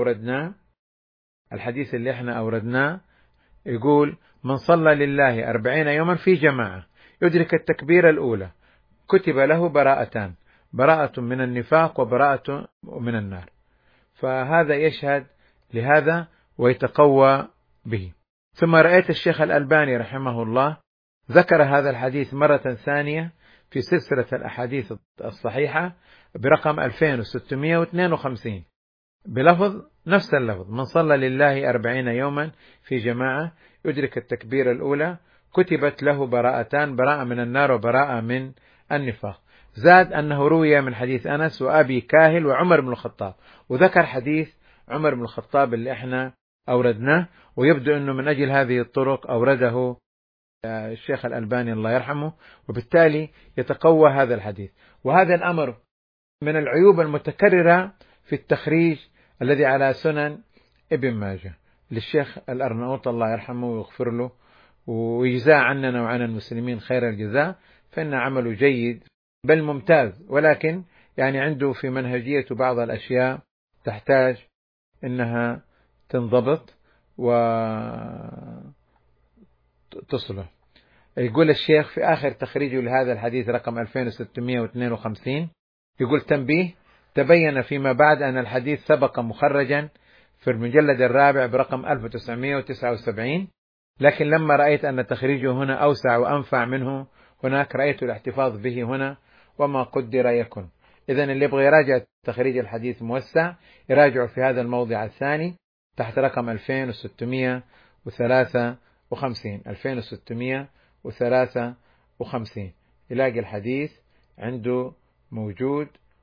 أوردناه يقول: من صلى لله 40 يوما في جماعة يدرك التكبير الأولى كتب له براءتان، براءة من النفاق وبراءة من النار. فهذا يشهد لهذا ويتقوى به. ثم رأيت الشيخ الألباني رحمه الله ذكر هذا الحديث مرة ثانية في سلسلة الأحاديث الصحيحة برقم 2652 بلفظ نفس اللفظ: من صلى لله 40 يوما في جماعة يدرك التكبير الأولى كتبت له براءتان، براءة من النار وبراءة من النفاق. زاد أنه روي من حديث أنس وأبي كاهل وعمر بن الخطاب، وذكر حديث عمر بن الخطاب اللي احنا أوردناه، ويبدو أنه من أجل هذه الطرق أورده الشيخ الألباني الله يرحمه، وبالتالي يتقوى هذا الحديث. وهذا الأمر من العيوب المتكررة في التخريج الذي على سنن ابن ماجه للشيخ الأرناؤوط الله يرحمه ويغفر له ويجزاه عننا وعن المسلمين خير الجزاء، فإن عمله جيد بل ممتاز، ولكن يعني عنده في منهجية بعض الأشياء تحتاج إنها تنضبط وتصلح. يقول الشيخ في آخر تخريجه لهذا الحديث رقم 2652 يقول: تنبيه: تبين فيما بعد أن الحديث سبق مخرجا في المجلد الرابع برقم 1979، لكن لما رأيت أن تخريجه هنا أوسع وأنفع منه هناك رأيت الاحتفاظ به هنا، وما قدر يكن. إذن اللي يبغى يراجع تخريج الحديث موسع يراجع في هذا الموضع الثاني تحت رقم 2653 يلاقي الحديث عنده موجود،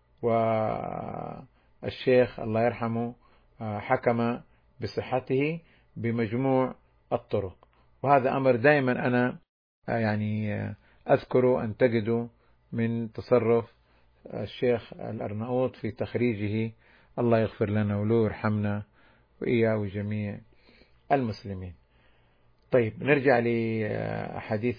والشيخ الله يرحمه حكم بصحته بمجموع الطرق. وهذا أمر دائما أنا يعني أذكر أنتقده من تصرف الشيخ الأرناؤوط في تخريجه، الله يغفر لنا وله ويرحمنا وإياه وجميع المسلمين. طيب نرجع لأحاديث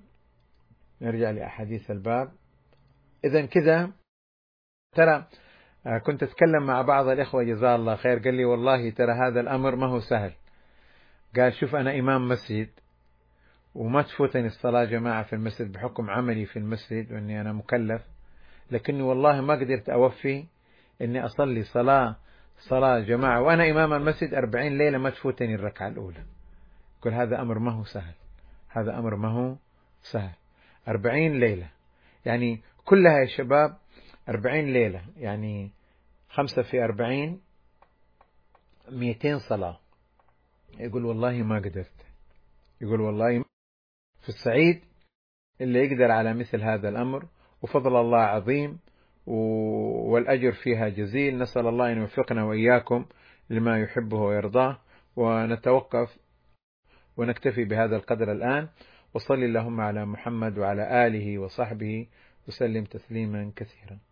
الباب. إذن كذا ترى كنت أتكلم مع بعض الإخوة جزاه الله خير، قال لي والله ترى هذا الأمر ما هو سهل. قال شوف أنا إمام مسجد وما تفوتني الصلاة جماعة في المسجد بحكم عملي في المسجد وإني أنا مكلف، لكني والله ما قدرت أوفي إني أصلي صلاة جماعة وأنا إمام المسجد 40 ليلة ما تفوتني الركعة الأولى. يقول هذا أمر ما هو سهل، هذا أمر ما هو سهل. 40 ليلة يعني كلها يا شباب 40 ليلة، يعني 5 في 40 200 صلاة. يقول والله ما قدرت، يقول والله في السعيد اللي يقدر على مثل هذا الأمر، وفضل الله عظيم والأجر فيها جزيل. نسأل الله أن يوفقنا وإياكم لما يحبه ويرضاه. ونتوقف ونكتفي بهذا القدر الآن، وصلي اللهم على محمد وعلى آله وصحبه وسلم تسليما كثيرا.